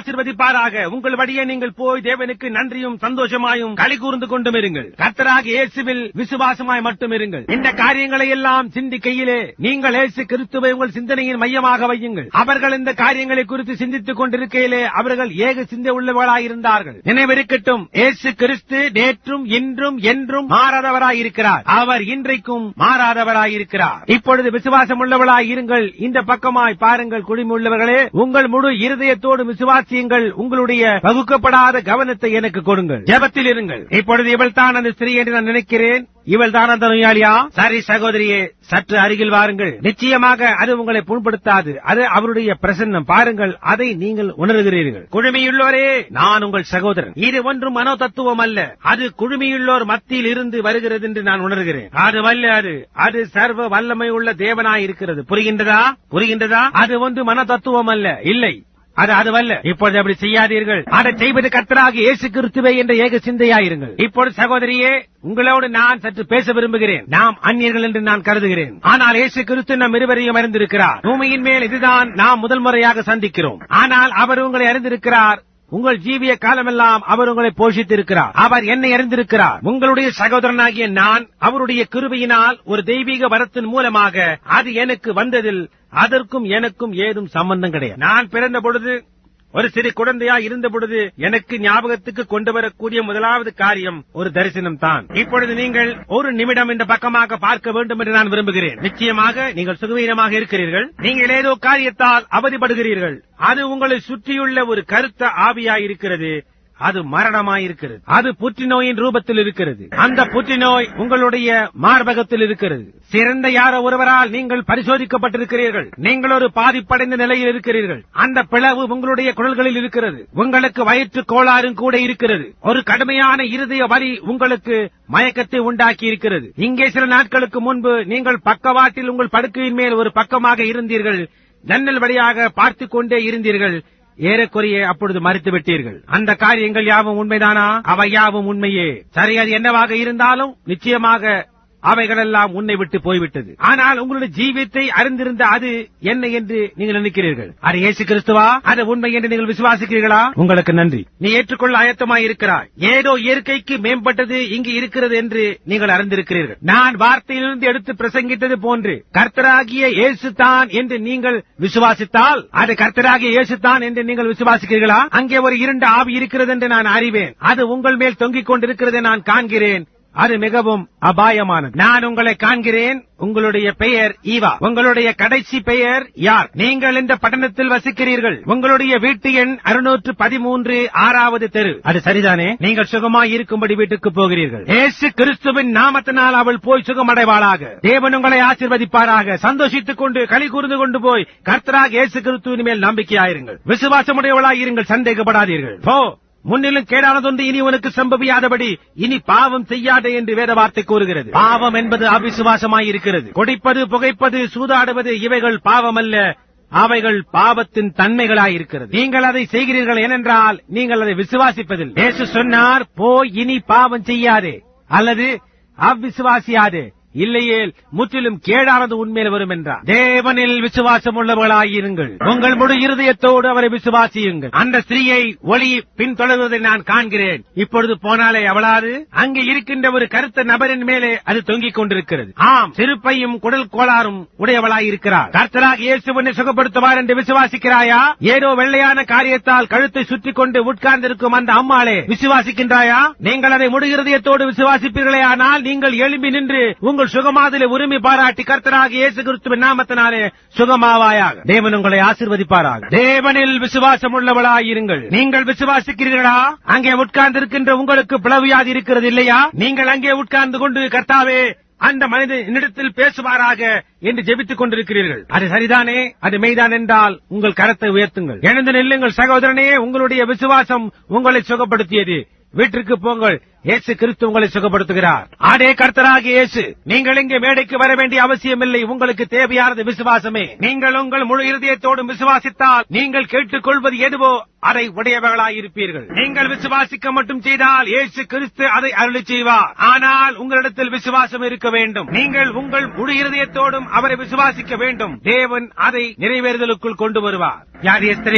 ஆசீர்வதிப்பாராக. உங்கள் வழியே நீங்கள் போய் தேவனுக்கு நன்றியும் சந்தோஷமாயும் களி கூர்ந்து கொண்டும் இருங்கள். கர்த்தராக இயேசுவில் விசுவாசமாய் மட்டும் இருங்கள். இந்த காரியங்களை எல்லாம் சிந்திக்கையிலே நீங்கள் இயேசு கிறிஸ்துவை உங்கள் சிந்தனையின் மையமாக வையுங்கள். அவர்கள் இந்த காரியங்களை குறித்து சிந்தித்துக் கொண்டிருக்கையிலே அவர்கள் ஏக சிந்தை உள்ளவர்களாயிருந்தார்கள். நினைவிருக்கட்டும், இயேசு கிறிஸ்து நேற்றும் இன்றும் என்றும் மாறாதவராயிருக்கிறார். அவர் இன்றைக்கும் மாறாதவராயிருக்கிறார். இப்பொழுது விசுவாசம் உள்ளவர்களாய் இருங்கள். இந்த பக்கமாய் பாருங்கள் குடிமை உள்ளவர்களே, உங்கள் முழு இருதயத்தோடு விசுவாசியுங்கள். உங்களுடைய வகுக்கப்படாத கவனத்தை எனக்கு கொடுங்கள். ஜெபத்தில் இருங்கள். இப்பொழுது இவள் தான் அந்த ஸ்திரீ என்று நான் நினைக்கிறேன். இவள் தான் அந்த நோயாளியா? சரி சகோதரியே, சற்று அருகில் வாருங்கள். நிச்சயமாக அது உங்களை புண்படுத்தாது. அது அவருடைய பிரசன்னம். பாருங்கள், அதை நீங்கள் உணர்கிறீர்கள். குழுமையுள்ளோரே, நான் உங்கள் சகோதரன். இது ஒன்றும் மனோ தத்துவம் அல்ல. அது குழுமையுள்ளோர் மத்தியில் இருந்து வருகிறது என்று நான் உணர்கிறேன். அது வல்ல அது அது சர்வ வல்லமை உள்ள தேவனாய் இருக்கிறது. புரிகின்றதா? புரிகின்றதா? அது ஒன்று மன தத்துவம் அல்ல. இல்லை, அது அதுவல்ல. இப்பொழுது அப்படி செய்யாதீர்கள். அதை செய்வது கர்த்தராகிய இயேசு கிறிஸ்துவே என்ற ஏக சிந்தையாயிருங்கள். இப்பொழுது சகோதரியே, உங்களோடு நான் சற்று பேச விரும்புகிறேன். நாம் அந்நியர்கள் என்று நான் கருதுகிறேன். ஆனால் இயேசு கிறிஸ்து நம் இருவரையும் அறிந்திருக்கிறார். பூமியின் மேல் இதுதான் நாம் முதல் முறையாக சந்திக்கிறோம். ஆனால் அவர் உங்களை அறிந்திருக்கிறார். உங்கள் ஜீவிய காலமெல்லாம் அவர் உங்களை போஷித்திருக்கிறார். அவர் என்னை அறிந்திருக்கிறார். உங்களுடைய சகோதரனாகிய நான் அவருடைய கிருபையினால் ஒரு தெய்வீக வரத்தின் மூலமாக அது எனக்கு வந்ததில் அதற்கும் எனக்கும் ஏதும் சம்பந்தம் கிடையாது. நான் பிறந்த பொழுது, ஒரு சிறு குழந்தையா இருந்த பொழுது எனக்கு ஞாபகத்துக்கு கொண்டு வரக்கூடிய முதலாவது காரியம் ஒரு தரிசனம் தான். இப்பொழுது நீங்கள் ஒரு நிமிடம் இந்த பக்கமாக பார்க்க வேண்டும் என்று நான் விரும்புகிறேன். நிச்சயமாக நீங்கள் சுகவீனமாக இருக்கிறீர்கள். நீங்கள் ஏதோ காரியத்தால் அவதிப்படுகிறீர்கள். அது உங்களை சுற்றியுள்ள ஒரு கருத்த ஆவியாயிருக்கிறது. அது மரணமாயிருக்கிறது. அது புற்றுநோயின் ரூபத்தில் இருக்கிறது. அந்த புற்றுநோய் உங்களுடைய மார்பகத்தில் இருக்கிறது. சிறந்த யாரோ ஒருவரால் நீங்கள் பரிசோதிக்கப்பட்டிருக்கிறீர்கள். நீங்கள் ஒரு பாதிப்படைந்த நிலையில் இருக்கிறீர்கள். அந்த பிளவு உங்களுடைய குடல்களில் இருக்கிறது. உங்களுக்கு வயிற்று கோளாறும் கூட இருக்கிறது. ஒரு கடுமையான இருதய வலி உங்களுக்கு மயக்கத்தை உண்டாக்கி இருக்கிறது. இங்கே சில நாட்களுக்கு முன்பு நீங்கள் பக்கவாட்டில் உங்கள் படுக்கையின் மேல் ஒரு பக்கமாக இருந்தீர்கள். ஜன்னல் வழியாக பார்த்துக் கொண்டே இருந்தீர்கள். ஏறக்குறைய அப்பொழுது மறுத்து விட்டீர்கள். அந்த காரியங்கள் யாவும் உண்மைதானா? அவை யாவும் உண்மையே. சரி, அது என்னவாக இருந்தாலும் நிச்சயமாக அவைகளெல்லாம் உன்னை விட்டு போய்விட்டது. ஆனால் உங்களுடைய ஜீவியத்தை அறிந்திருந்த அது என்ன என்று நீங்கள் நினைக்கிறீர்கள்? அது இயேசு கிறிஸ்துவா? அது உண்மை என்று நீங்கள் விசுவாசிக்கிறீர்களா? உங்களுக்கு நன்றி. நீ ஏற்றுக்கொள்ள ஆயத்தமாய் இருக்கிறாய். ஏதோ இயற்கைக்கு மேம்பட்டது இங்கு இருக்கிறது என்று நீங்கள் அறிந்திருக்கிறீர்கள். நான் வார்த்தையிலிருந்து எடுத்து பிரசங்கித்தது போன்று கர்த்தராகிய இயேசு தான் என்று நீங்கள் விசுவாசித்தால் அது கர்த்தராகிய இயேசு தான் என்று நீங்கள் விசுவாசிக்கிறீர்களா? அங்கே ஒரு இருண்ட ஆவி இருக்கிறது என்று நான் அறிவேன். அது உங்கள் மேல் தொங்கிக் கொண்டிருக்கிறதை நான் காண்கிறேன். அது மிகவும் அபாயமானது. நான் உங்களை காண்கிறேன். உங்களுடைய பெயர் ஈவா. உங்களுடைய கடைசி பெயர் யார்? நீங்கள் இந்த பட்டணத்தில் வசிக்கிறீர்கள். உங்களுடைய வீட்டு எண் அறுநூற்று பதிமூன்று ஆறாவது தெரு. அது சரிதானே? நீங்கள் சுகமாய் இருக்கும்படி வீட்டுக்கு போகிறீர்கள். இயேசு கிறிஸ்துவின் நாமத்தினால் அவள் போய் சுகமடைவாளாக. தேவன் உங்களை ஆசீர்வதிப்பாராக. சந்தோஷித்துக் கொண்டு களி கூர்ந்து கொண்டு போய் கர்த்தராக இயேசு கிறிஸ்துவின் மேல் நம்பிக்கையாயிருங்கள். விசுவாசமுடையவளாய் இருங்கள். சந்தேகப்படாதீர்கள். போ, முன்னிலும் கேடானதொன்று இனி உனக்கு சம்பவியாதபடி இனி பாவம் செய்யாதே என்று வேத வார்த்தை கூறுகிறது. பாவம் என்பது அவிசுவாசமாயிருக்கிறது. குடிப்பது, புகைப்பது, சூதாடுவது இவைகள் பாவம் அல்ல. அவைகள் பாவத்தின் தன்மைகளாயிருக்கிறது. நீங்கள் அதை செய்கிறீர்கள் ஏனென்றால் நீங்கள் அதை விசுவாசிப்பதில். இயேசு சொன்னார், போய் இனி பாவம் செய்யாதே அல்லது அவ்விசுவாசியாதே, இல்லையேல் முற்றிலும் கேடானது உண்மையில் வரும் என்றார். தேவனில் விசுவாசம் உள்ளவர்களாயிருங்கள். உங்கள் முழு இருதயத்தோடு அவரை விசுவாசியுங்கள். அந்த ஸ்திரீயை ஒளி பின்தொடர்வதை நான் காண்கிறேன். இப்பொழுது போனாலே அவளாது அங்கே இருக்கின்ற ஒரு கருத்த நபரின் மேலே அது தொங்கிக் கொண்டிருக்கிறது. ஆம், சிறுப்பையும் குடல் கோளாறும் உடையவளாயிருக்கிறார். கர்த்தராகிய இயேசு உன்னை சுகப்படுத்துவார் என்று விசுவாசிக்கிறாயா? ஏதோ வெள்ளையான காரியத்தால் கழுத்தை சுற்றிக் கொண்டு உட்கார்ந்திருக்கும் அந்த அம்மாளே, விசுவாசிக்கின்றாயா? நீங்கள் அதை முழு இருதயத்தோடு விசுவாசிப்பீர்களே, ஆனால் நீங்கள் எழும்பி நின்று உங்கள் சுகமாதிலே உரிமை பாராட்டி கர்த்தராகிய இயேசு கிறிஸ்துவின் நாமத்தினாலே சுகமாவாயாக. தேவன் உங்களை ஆசீர்வதிப்பாராக. தேவனில் விசுவாசம் உள்ளவளாயிருங்கள். நீங்கள் விசுவாசிக்கிறீர்களா? அங்கே உட்கார்ந்திருக்கின்ற உங்களுக்கு பிளவியாதி இருக்கிறது இல்லையா? நீங்கள் அங்கே உட்கார்ந்து கொண்டு கர்த்தாவே அந்த மனிதன் என்னிடத்தில் பேசுவாராக என்று ஜெபித்துக் கொண்டிருக்கிறீர்கள். அது சரிதானே? அது மெய்தான் என்றால் உங்கள் கரத்தை உயர்த்துங்கள். எழுந்து நில்லுங்கள் சகோதரனே. உங்களுடைய விசுவாசம் உங்களை சுகப்படுத்தியது. வீட்டிற்கு போங்கள். இயேசு கிறிஸ்து உங்களை சுகப்படுத்துகிறார். ஆடே கர்த்தராகிய இயேசு. நீங்கள் இங்கே மேடைக்கு வர வேண்டிய அவசியமில்லை. உங்களுக்கு தேவையானது விசுவாசமே. நீங்கள் உங்கள் முழு இருதயத்தோடும் விசுவாசித்தால் நீங்கள் கேட்டுக்கொள்வது எதுவோ அதை உடையவர்களாயிருப்பீர்கள். நீங்கள் விசுவாசிக்க மட்டும் செய்தால் இயேசு கிறிஸ்து அதை அருளி செய்வார். ஆனால் உங்களிடத்தில் விசுவாசம் இருக்க வேண்டும். நீங்கள் உங்கள் முழு இருதயத்தோடும் அவரை விசுவாசிக்க வேண்டும். தேவன் அதை நிறைவேறுதலுக்குள் கொண்டு வருவார். யார் எஸ்தரே?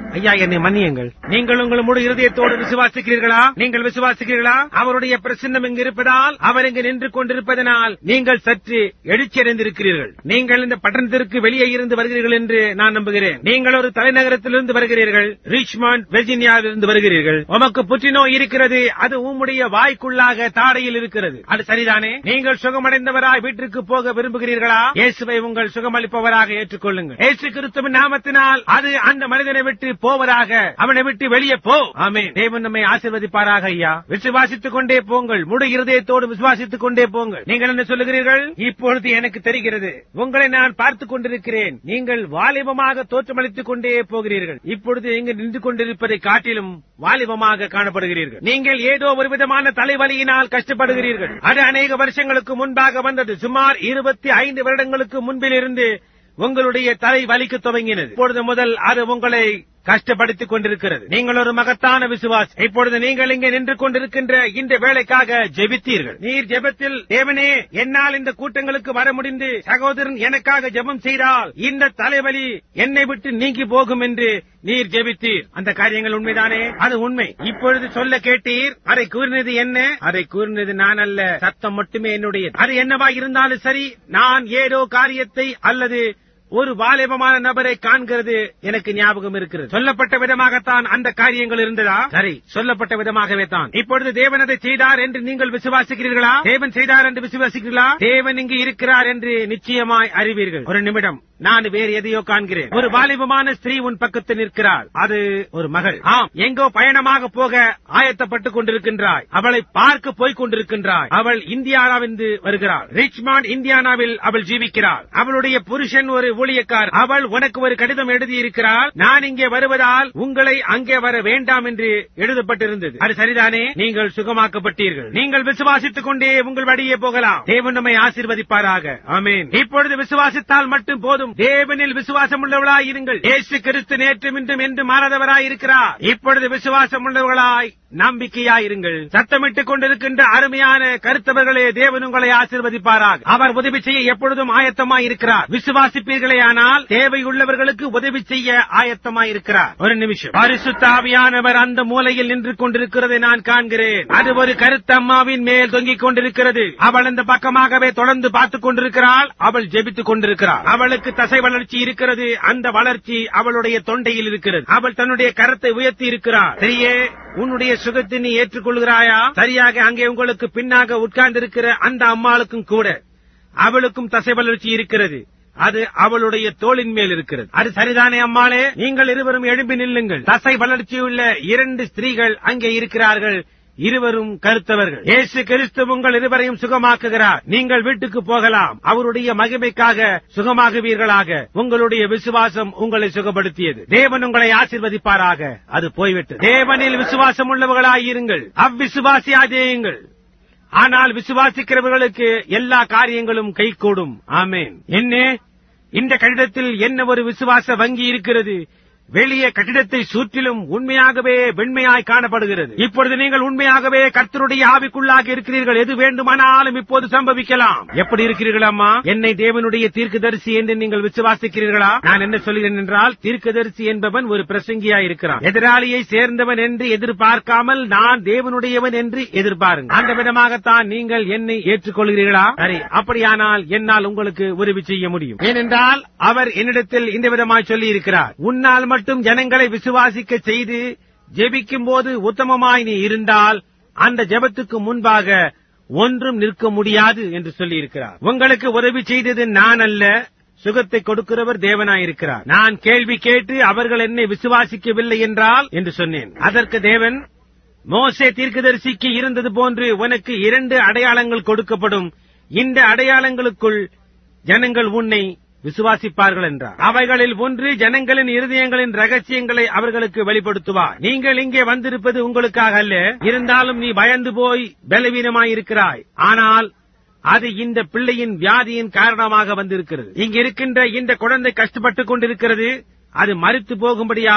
ஐயா, என்னை மன்னியுங்கள். நீங்கள் உங்கள் முழு இருதயத்தோடு விசுவாசிக்கிறீர்களா? நீங்கள் விசுவாசிக்கிறீர்களா? அவருடைய பிரசன்னம் இங்கு இருப்பதால், அவர் இங்கு நின்று கொண்டிருப்பதனால் நீங்கள் சற்று எழுச்சியடைந்திருக்கிறீர்கள். நீங்கள் இந்த பட்டணத்திற்கு வெளியே இருந்து வருகிறீர்கள் என்று நான் நம்புகிறேன். நீங்கள் ஒரு தலைநகரத்திலிருந்து வருகிறீர்கள். ரிச்மண்ட், வெர்ஜீனியாவிலிருந்து வருகிறீர்கள். உமக்கு புற்றுநோய் இருக்கிறது. அது உம்முடைய வாய்க்குள்ளாக தாடையில் இருக்கிறது. அது சரிதானே? நீங்கள் சுகமடைந்தவராய் வீட்டிற்கு போக விரும்புகிறீர்களா? இயேசுவை உங்கள் சுகமளிப்பவராக ஏற்றுக்கொள்ளுங்கள். இயேசு கிறிஸ்துவின் நாமத்தினால் அது அந்த மனிதனை விட்டு போவதாக, அவனை விட்டு வெளியே போ. ஆமென். தேவன் நம்மை ஆசீர்வதிப்பாராக. ஐயா, விசுவாசித்துக் கொண்டே போங்கள். முழு இருதயத்தோடு விசுவாசித்துக் கொண்டே போங்கள். நீங்கள் என்ன சொல்லுகிறீர்கள்? இப்பொழுது எனக்கு தெரிகிறது. உங்களை நான் பார்த்துக் கொண்டிருக்கிறேன். நீங்கள் வாலிபமாக தோற்றமளித்துக் கொண்டே போகிறீர்கள். இப்பொழுது இங்கு நின்று கொண்டிருப்பதை காட்டிலும் வாலிபமாக காணப்படுகிறீர்கள். நீங்கள் ஏதோ ஒரு விதமான தலைவலியினால் கஷ்டப்படுகிறீர்கள். அது அநேக வருஷங்களுக்கு முன்பாக வந்தது. சுமார் இருபத்தி ஐந்து வருடங்களுக்கு முன்பிலிருந்து உங்களுடைய தலை வலிக்க துவங்கினது. இப்பொழுது முதல் அது உங்களை கஷ்டப்படுத்திக் கொண்டிருக்கிறது. நீங்கள் ஒரு மகத்தான விசுவாசி. இப்பொழுது நீங்கள் இங்கே நின்று கொண்டிருக்கின்ற இந்த வேலைக்காக ஜெபித்தீர்கள். நீர் ஜெபத்தில், தேவனே, என்னால் இந்த கூட்டங்களுக்கு வர முடிந்து சகோதரன் எனக்காக ஜெபம் செய்தால் இந்த தலைவலி என்னை விட்டு நீங்கி போகும் என்று நீர் ஜெபித்தீர். அந்த காரியங்கள் உண்மைதானே? அது உண்மை. இப்பொழுது சொல்ல கேட்டீர். அதை கூறினது என்ன? அதை கூறினது நான் அல்ல, சத்தம் மட்டுமே என்னுடையது. அது என்னவா இருந்தாலும் சரி, நான் ஏதோ காரியத்தை அல்லது ஒரு வாலிபமான நபரை காண்கிறது எனக்கு ஞாபகம் இருக்கிறது. சொல்லப்பட்ட விதமாகத்தான் அந்த காரியங்கள் இருந்ததா? சரி, சொல்லப்பட்ட விதமாகவே தான். இப்பொழுது தேவன் அதை செய்தார் என்று நீங்கள் விசுவாசிக்கிறீர்களா? தேவன் செய்தார் என்று விசுவாசிக்கிறீர்களா? தேவன் இங்கு இருக்கிறார் என்று நிச்சயமாய் அறிவீர்கள். ஒரு நிமிடம், நான் வேறு எதையோ காண்கிறேன். ஒரு வாலிபமான ஸ்திரீ உன் பக்கத்தில் நிற்கிறாள். அது ஒரு மகள். ஆம், எங்கோ பயணமாக போக ஆயத்தப்பட்டுக் கொண்டிருக்கின்றாய். அவளை பார்க்க போய்க் கொண்டிருக்கின்றாய். அவள் இந்தியாவிலிருந்து வருகிறாள். ரிச்மண்ட், இந்தியானாவில் அவள் ஜீவிக்கிறாள். அவளுடைய புருஷன் ஒரு ஊழியக்கார். அவள் உனக்கு ஒரு கடிதம் எழுதியிருக்கிறாள். நான் இங்கே வருவதால் உங்களை அங்கே வர வேண்டாம் என்று எழுதப்பட்டிருந்தது. அது சரிதானே? நீங்கள் சுகமாக்கப்பட்டீர்கள். நீங்கள் விசுவாசித்துக் கொண்டே உங்கள் வழியே போகலாம். தேவன் நம்மை ஆசீர்வதிப்பாராக. ஆமென். இப்பொழுது விசுவாசித்தால் மட்டும் போதும். தேவனில் விசுவாசம் உள்ளவர்களாய் இருங்கள். இயேசு கிறிஸ்து நேற்றும் இன்றும் என்று மாறாதவராய் இருக்கிறார். இப்பொழுது விசுவாசம் உள்ளவர்களாய் நம்பிக்கையாயிருங்கள். சத்தமிட்டுக் கொண்டிருக்கின்ற அருமையான கருத்தவர்களே, தேவன் உங்களை ஆசீர்வதிப்பாராக. அவர் உதவி செய்ய எப்பொழுதும் ஆயத்தமாய் இருக்கிறார். விசுவாசிப்பீர்களே ஆனால் தேவையுள்ளவர்களுக்கு உதவி செய்ய ஆயத்தமாய் இருக்கிறார். ஒரு நிமிஷம். பரிசுத்த ஆவியானவர் அந்த மூலையில் நின்று கொண்டிருக்கிறதை நான் காண்கிறேன். அது ஒரு கருத்தம்மாவின் மேல் தொங்கிக் கொண்டிருக்கிறது. அவள் அந்த பக்கமாகவே தொடர்ந்து பார்த்துக் கொண்டிருக்கிறாள். அவள் ஜெபித்துக் கொண்டிருக்கிறாள். அவளுக்கு தசை வளர்ச்சி இருக்கிறது. அந்த வளர்ச்சி அவளுடைய தொண்டையில் இருக்கிறது. அவள் தன்னுடைய கரத்தை உயர்த்தி இருக்கிறாள். சரியே, உன்னுடைய சுகத்தை நீ ஏற்றுக்கொள்கிறாயா? சரியாக அங்கே உங்களுக்கு பின்னாக உட்கார்ந்திருக்கிற அந்த அம்மாளுக்கும் கூட அவளுக்கும் தசை வளர்ச்சி இருக்கிறது. அது அவளுடைய தோளின் மேல் இருக்கிறது. அது சரிதானே அம்மாளே? நீங்கள் இருவரும் எழும்பி நில்லுங்கள். தசை வளர்ச்சியுள்ள இரண்டு ஸ்திரீகள் அங்கே இருக்கிறார்கள். இருவரும் கருத்தவர்கள். இயேசு கிறிஸ்து உங்கள் இருவரையும் சுகமாக்குகிறார். நீங்கள் வீட்டுக்கு போகலாம். அவருடைய மகிமைக்காக சுகமாகுவீர்களாக. உங்களுடைய விசுவாசம் உங்களை சுகப்படுத்தியது. தேவன் உங்களை ஆசீர்வதிப்பாராக. அது போய்விட்டது. தேவனில் விசுவாசம் உள்ளவர்களாயிருங்கள். அவ்விசுவாசியாதேயுங்கள். ஆனால் விசுவாசிக்கிறவர்களுக்கு எல்லா காரியங்களும் கைகூடும். ஆமென். என்ன, இந்த கடிதத்தில் என்ன ஒரு விசுவாச வங்கி இருக்கிறது. வெளியே கட்டிடத்தை சுற்றிலும் உண்மையாகவே வெண்மையாய் காணப்படுகிறது. இப்பொழுது நீங்கள் உண்மையாகவே கர்த்தருடைய ஆவிக்குள்ளாக இருக்கிறீர்கள். எது வேண்டுமானாலும் இப்போது சம்பவிக்கலாம். எப்படி இருக்கிறீர்கள் அம்மா? என்னை தேவனுடைய தீர்க்கதரிசி என்று நீங்கள் விசுவாசிக்கிறீர்களா? நான் என்ன சொல்கிறேன் என்றால், தீர்க்கதரிசி என்பவன் ஒரு பிரசங்கியாய் இருக்கிறான். எதிராளியை சேர்ந்தவன் என்று எதிர்பார்க்காமல் நான் தேவனுடையவன் என்று எதிர்பாருங்கள். அந்த விதமாகத்தான் நீங்கள் என்னை ஏற்றுக்கொள்கிறீர்களா? சரி, அப்படியானால் என்னால் உங்களுக்கு உதவி செய்ய முடியும். ஏனென்றால் அவர் என்னிடத்தில் இந்த விதமாய் சொல்லி இருக்கிறார். உன்னால் மட்டும் ஜனங்களை விசுவாசிக்க செய்து ஜெபிக்கும் போது உத்தமமாய் நீ இருந்தால் அந்த ஜெபத்துக்கு முன்பாக ஒன்றும் நிற்க முடியாது என்று சொல்லி இருக்கிறார். உங்களுக்கு உதவி செய்தது நான் அல்ல, சுகத்தை கொடுக்கிறவர் தேவனாயிருக்கிறார். நான் கேள்வி கேட்டு அவர்கள் என்னை விசுவாசிக்கவில்லை என்றால் என்று சொன்னேன். அதற்கு தேவன், மோசே தீர்க்கதரிசிக்கு இருந்தது போன்று உனக்கு இரண்டு அடையாளங்கள் கொடுக்கப்படும். இந்த அடையாளங்களுக்குள் ஜனங்கள் உன்னை விசுவாசிப்பார்கள் என்றார். அவைகளில் ஒன்று ஜனங்களின் இருதயங்களின் ரகசியங்களை அவர்களுக்கு வெளிப்படுத்துவார். நீங்கள் இங்கே வந்திருப்பது உங்களுக்காக அல்ல. இருந்தாலும் நீ பயந்து போய் பலவீனமாயிருக்கிறாய். ஆனால் அது இந்த பிள்ளையின் வியாதியின் காரணமாக வந்திருக்கிறது. இங்க இருக்கின்ற இந்த குழந்தை கஷ்டப்பட்டுக் கொண்டிருக்கிறது. அது மரித்து போகும்படியாய்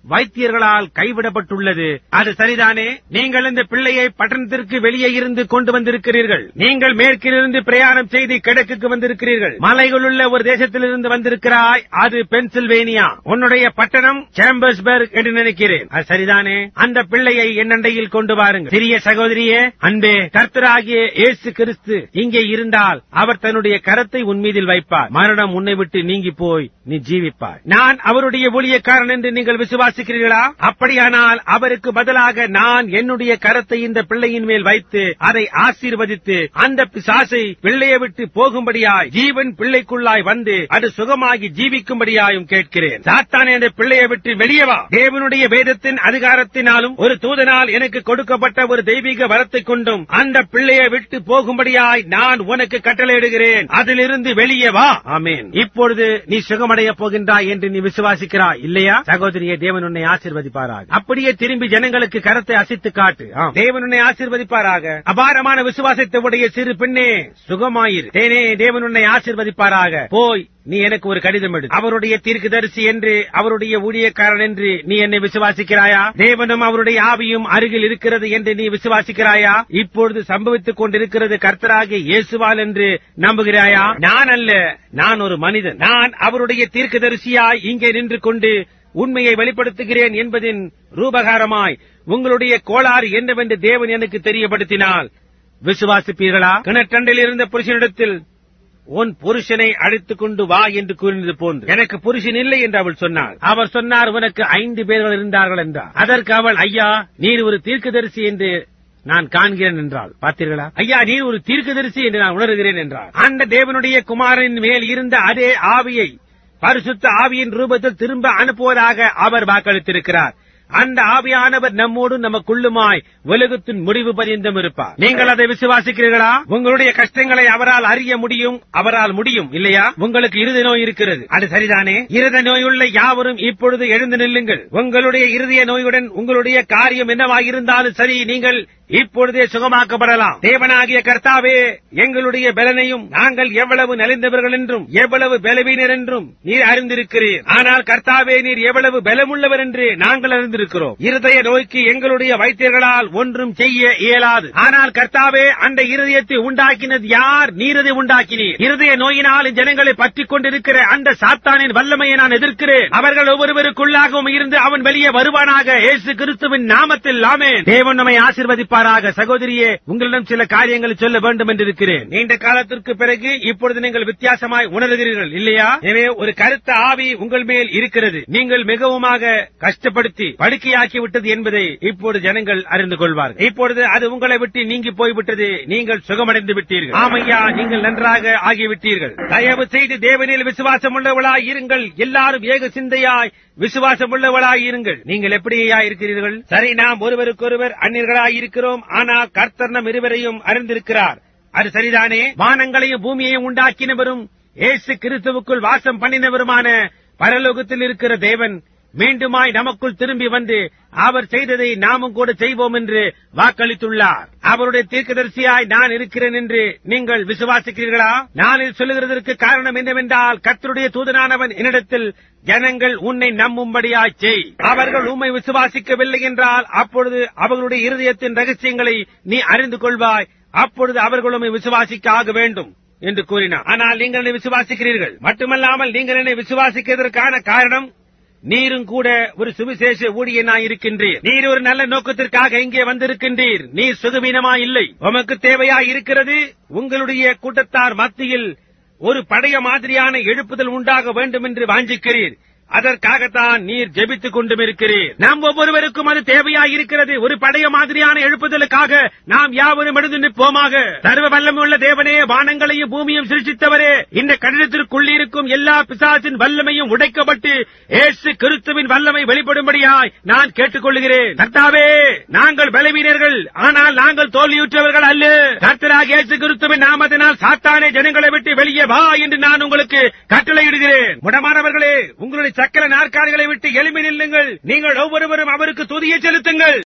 வைத்தியர்களால் கைவிடப்பட்டுள்ளது. அது சரிதானே? நீங்கள் இந்த பிள்ளையை பட்டணத்திற்கு வெளியே இருந்து கொண்டு வந்திருக்கிறீர்கள். நீங்கள் மேற்கிலிருந்து பிரயாணம் செய்து கிழக்குக்கு வந்திருக்கிறீர்கள். மலைகளுள்ள ஒரு தேசத்திலிருந்து வந்திருக்கிறாய். அது பென்சில்வேனியா. உன்னுடைய பட்டணம் சேம்பர்ஸ்பர்க் என்று நினைக்கிறேன். அது சரிதானே? அந்த பிள்ளையை என் அண்டையில் கொண்டு வாருங்கள். சிறிய சகோதரியே, அன்பே, கர்த்தராகிய இயேசு கிறிஸ்து இங்கே இருந்தால் அவர் தன்னுடைய கரத்தை உன் மீதில் வைப்பார். மரணம் உன்னை விட்டு நீங்கி போய் நீ ஜீவிப்பாய். நான் அவருடைய ஊழியக்காரன் என்று நீங்கள் விசுவாசிக்கிறீர்களா? அப்படியானால் அவருக்கு பதிலாக நான் என்னுடைய கரத்தை இந்த பிள்ளையின் மேல் வைத்து அதை ஆசீர்வதித்து அந்த பிசாசை பிள்ளையை விட்டு போகும்படியாய் ஜீவன் பிள்ளைக்குள்ளாய் வந்து அது சுகமாகி ஜீவிக்கும்படியாயும் கேட்கிறேன். சாத்தானே, அந்த பிள்ளையை விட்டு வெளியே வா. தேவனுடைய வேதத்தின் அதிகாரத்தினாலும் ஒரு தூதனால் எனக்கு கொடுக்கப்பட்ட ஒரு தெய்வீக வரத்தை கொண்டும் அந்த பிள்ளையை விட்டு போகும்படியாய் நான் உனக்கு கட்டளையிடுகிறேன். அதிலிருந்து வெளியே வா. ஆமென். இப்பொழுது நீ சுகமடைய போகின்றாய் என்று நீ விசுவாசிக்கிறாய் இல்லையா? சகோதரியே, தேவன் உன்னை ஆசீர்வதிப்பாராக. அப்படியே திரும்பி ஜனங்களுக்கு கரத்தை அசைத்து காட்டு. தேவன் உன்னை ஆசீர்வதிப்பாராக. அபாரமான விசுவாசத்தை உடைய சிறு பெண்ணே, சுகமாயிரு. தேனே, தேவன் உன்னை ஆசீர்வதிப்பாராக. போய் நீ எனக்கு ஒரு கடிதம் எடு. அவருடைய தீர்க்கதரிசி என்று, அவருடைய ஊழியக்காரன் என்று நீ என்னை விசுவாசிக்கிறாயா? தேவனும் அவருடைய ஆவியும் அருகில் இருக்கிறது என்று நீ விசுவாசிக்கிறாயா? இப்பொழுது சம்பவித்துக் கொண்டிருக்கிறது கர்த்தராகிய இயேசுவால் என்று நம்புகிறாயா? நான் அல்ல, நான் ஒரு மனிதன். நான் அவருடைய தீர்க்கதரிசியாய் இங்கே நின்று கொண்டு உண்மையை வெளிப்படுத்துகிறேன் என்பதின் ரூபகாரமாய் உங்களுடைய கோளாறு என்னவென்று தேவன் எனக்கு தெரியப்படுத்தினால் விசுவாசிப்பீர்களா? கிணற்றண்டில் இருந்த புருஷனிடத்தில் உன் புருஷனை அழைத்துக் கொண்டு வா என்று கூறினது போன்று எனக்கு புருஷன் இல்லை என்று அவள் சொன்னாள். அவர் சொன்னார், உனக்கு ஐந்து பேர்கள் இருந்தார்கள் என்றார். அதற்கு அவள், ஐயா, நீர் ஒரு தீர்க்கதரிசி என்று நான் காண்கிறேன் என்றாள். பார்த்தீர்களா? ஐயா, நீர் ஒரு தீர்க்கதரிசி என்று நான் உணர்கிறேன் என்றாள். அந்த தேவனுடைய குமாரனின் மேல் இருந்த அதே ஆவியை பரிசுத்த ஆவியின் ரூபத்தில் திரும்ப அனுப்புவதாக அவர் வாக்களித்திருக்கிறார். அந்த ஆவியானவர் நம்மோடு நமக்குள்ளுமாய் உலகத்தின் முடிவு பரியந்தம் இருப்பார். நீங்கள் அதை விசுவாசிக்கிறீர்களா? உங்களுடைய கஷ்டங்களை அவரால் அறிய முடியும். அவரால் முடியும் இல்லையா? உங்களுக்கு இருதய நோய் இருக்கிறது. அது சரிதானே? இருதய நோயுள்ள யாவரும் இப்பொழுது எழுந்து நில்லுங்கள். உங்களுடைய இருதய நோயுடன் உங்களுடைய காரியம் என்னவாயிருந்தாலும் சரி, நீங்கள் இப்பொழுதே சுகமாக்கப்படலாம். தேவனாகிய கர்த்தாவே, எங்களுடைய பலனையும் நாங்கள் எவ்வளவு நலிந்தவர்கள் என்றும் எவ்வளவு பலவீனர் என்றும் நீர் அறிந்திருக்கிறீர். ஆனால் கர்த்தாவே, நீர் எவ்வளவு பலமுள்ளவர் என்று நாங்கள் அறிந்திருக்கிறோம். இருதய நோய்க்கு எங்களுடைய வைத்தியர்களால் ஒன்றும் செய்ய இயலாது. ஆனால் கர்த்தாவே, அந்த இருதயத்தை உண்டாக்கினது யார்? நீர் அதை உண்டாக்கினீர். இருதய நோயினால் ஜனங்களை பற்றிக் கொண்டிருக்கிற அந்த சாத்தானின் வல்லமையை நான் எதிர்க்கிறேன். அவர்கள் ஒவ்வொருவருக்குள்ளாகவும் இருந்து அவன் வெளியே வருவானாக, இயேசு கிறிஸ்துவின் நாமத்தில். ஆமென். தேவன் நம்மை ஆசீர்வதிப்பார். சகோதரியே, உங்களிடம் சில காரியங்களை சொல்ல வேண்டும் என்றிருக்கிறேன். நீண்ட காலத்திற்கு பிறகு இப்பொழுது நீங்கள் வித்தியாசமாய் உணர்கிறீர்கள் இல்லையா? எனவே ஒரு கருத்த ஆவி உங்கள் மேல் இருக்கிறது. நீங்கள் மிகவுமாக கஷ்டப்படுத்தி படுக்கையாக்கி விட்டது என்பதை இப்பொழுது ஜனங்கள் அறிந்து கொள்வார்கள். இப்பொழுது அது உங்களை விட்டு நீங்கி போய்விட்டது. நீங்கள் சுகமடைந்து விட்டீர்கள். ஆமையா, நீங்கள் நன்றாக ஆகிவிட்டீர்கள். தயவு செய்து தேவனில் விசுவாசம் உள்ளவளாய் இருங்கள். எல்லாரும் ஏக சிந்தையாய் விசுவாசம் உள்ளவளாய் இருங்கள். நீங்கள் எப்படியா இருக்கிறீர்கள்? சரி, நாம் ஒருவருக்கொருவர் அந்நியர்களாய் இருக்கிறோம். ஆனால் கர்த்தர் நம் இருவரையும் அறிந்திருக்கிறார். அது சரிதானே? வானங்களையும் பூமியையும் உண்டாக்கினவரும் இயேசு கிறிஸ்துவுக்குள் வாசம் பண்ணினவருமான பரலோகத்தில் இருக்கிற தேவன் மீண்டுமாய் நமக்குள் திரும்பி வந்து அவர் செய்ததை நாமும் கூட செய்வோம் என்று வாக்களித்துள்ளார். அவருடைய தீர்க்கதரிசியாய் நான் இருக்கிறேன் என்று நீங்கள் விசுவாசிக்கிறீர்களா? நான் இது சொல்லுகிறதற்கு காரணம் என்னவென்றால், கர்த்தருடைய தூதனானவன் என்னிடத்தில் ஜனங்கள் உன்னை நம்பும்படியாய் செய். அவர்கள் உம்மை விசுவாசிக்கவில்லை என்றால் அப்பொழுது அவர்களுடைய இருதயத்தின் ரகசியங்களை நீ அறிந்து கொள்வாய். அப்பொழுது அவர்கள் உம்மை விசுவாசிக்க ஆக வேண்டும் என்று கூறினார். ஆனால் நீங்கள் என்னை விசுவாசிக்கிறீர்கள். மட்டுமல்லாமல் நீங்கள் என்னை விசுவாசிக்கிறதற்கான காரணம், நீரும் கூட ஒரு சுவிசேஷ ஊழியனாய் இருக்கின்றீர். நீர் ஒரு நல்ல நோக்கத்திற்காக இங்கே வந்திருக்கின்றீர். நீர் சுகவீனமாய் இல்லை. உமக்கு தேவையாய் இருக்கிறது, உங்களுடைய கூட்டத்தார் மத்தியில் ஒரு பழைய மாதிரியான எழுப்புதல் உண்டாக வேண்டும் என்று வாஞ்சிக்கிறீர். அதற்காகத்தான் நீர் ஜெபித்துக் கொண்டும் இருக்கிறீர். நாம் ஒவ்வொருவருக்கும் அது தேவையாயிருக்கிறது. ஒரு பழைய மாதிரியான எழுப்புதலுக்காக நாம் யாவரும் எழுந்து நிற்போமாக. சர்வ வல்லமையுள்ள தேவனே, வானங்களையும் பூமியும் சிருஷ்டித்தவரே, இந்த கடிதத்திற்குள்ளிருக்கும் எல்லா பிசாசின் வல்லமையும் உடைக்கப்பட்டு இயேசு கிறிஸ்துவின் வல்லமை வெளிப்படும்படியாய் நான் கேட்டுக்கொள்கிறேன். கர்த்தாவே, நாங்கள் பலவீனர்கள், ஆனால் நாங்கள் தோல்வியுற்றவர்கள் அல்ல. கர்த்தராகிய இயேசு கிறிஸ்துவின் நாமத்தினால் சாத்தானே, ஜனங்களை விட்டு வெளியே வா என்று நான் உங்களுக்கு கட்டளையிடுகிறேன். முடமானவர்களே, உங்களுடைய சக்கர நாற்காலிகளை விட்டு எழும்பி நில்லுங்கள். நீங்கள் ஒவ்வொருவரும் அவருக்கு துதியை செலுத்துங்கள்.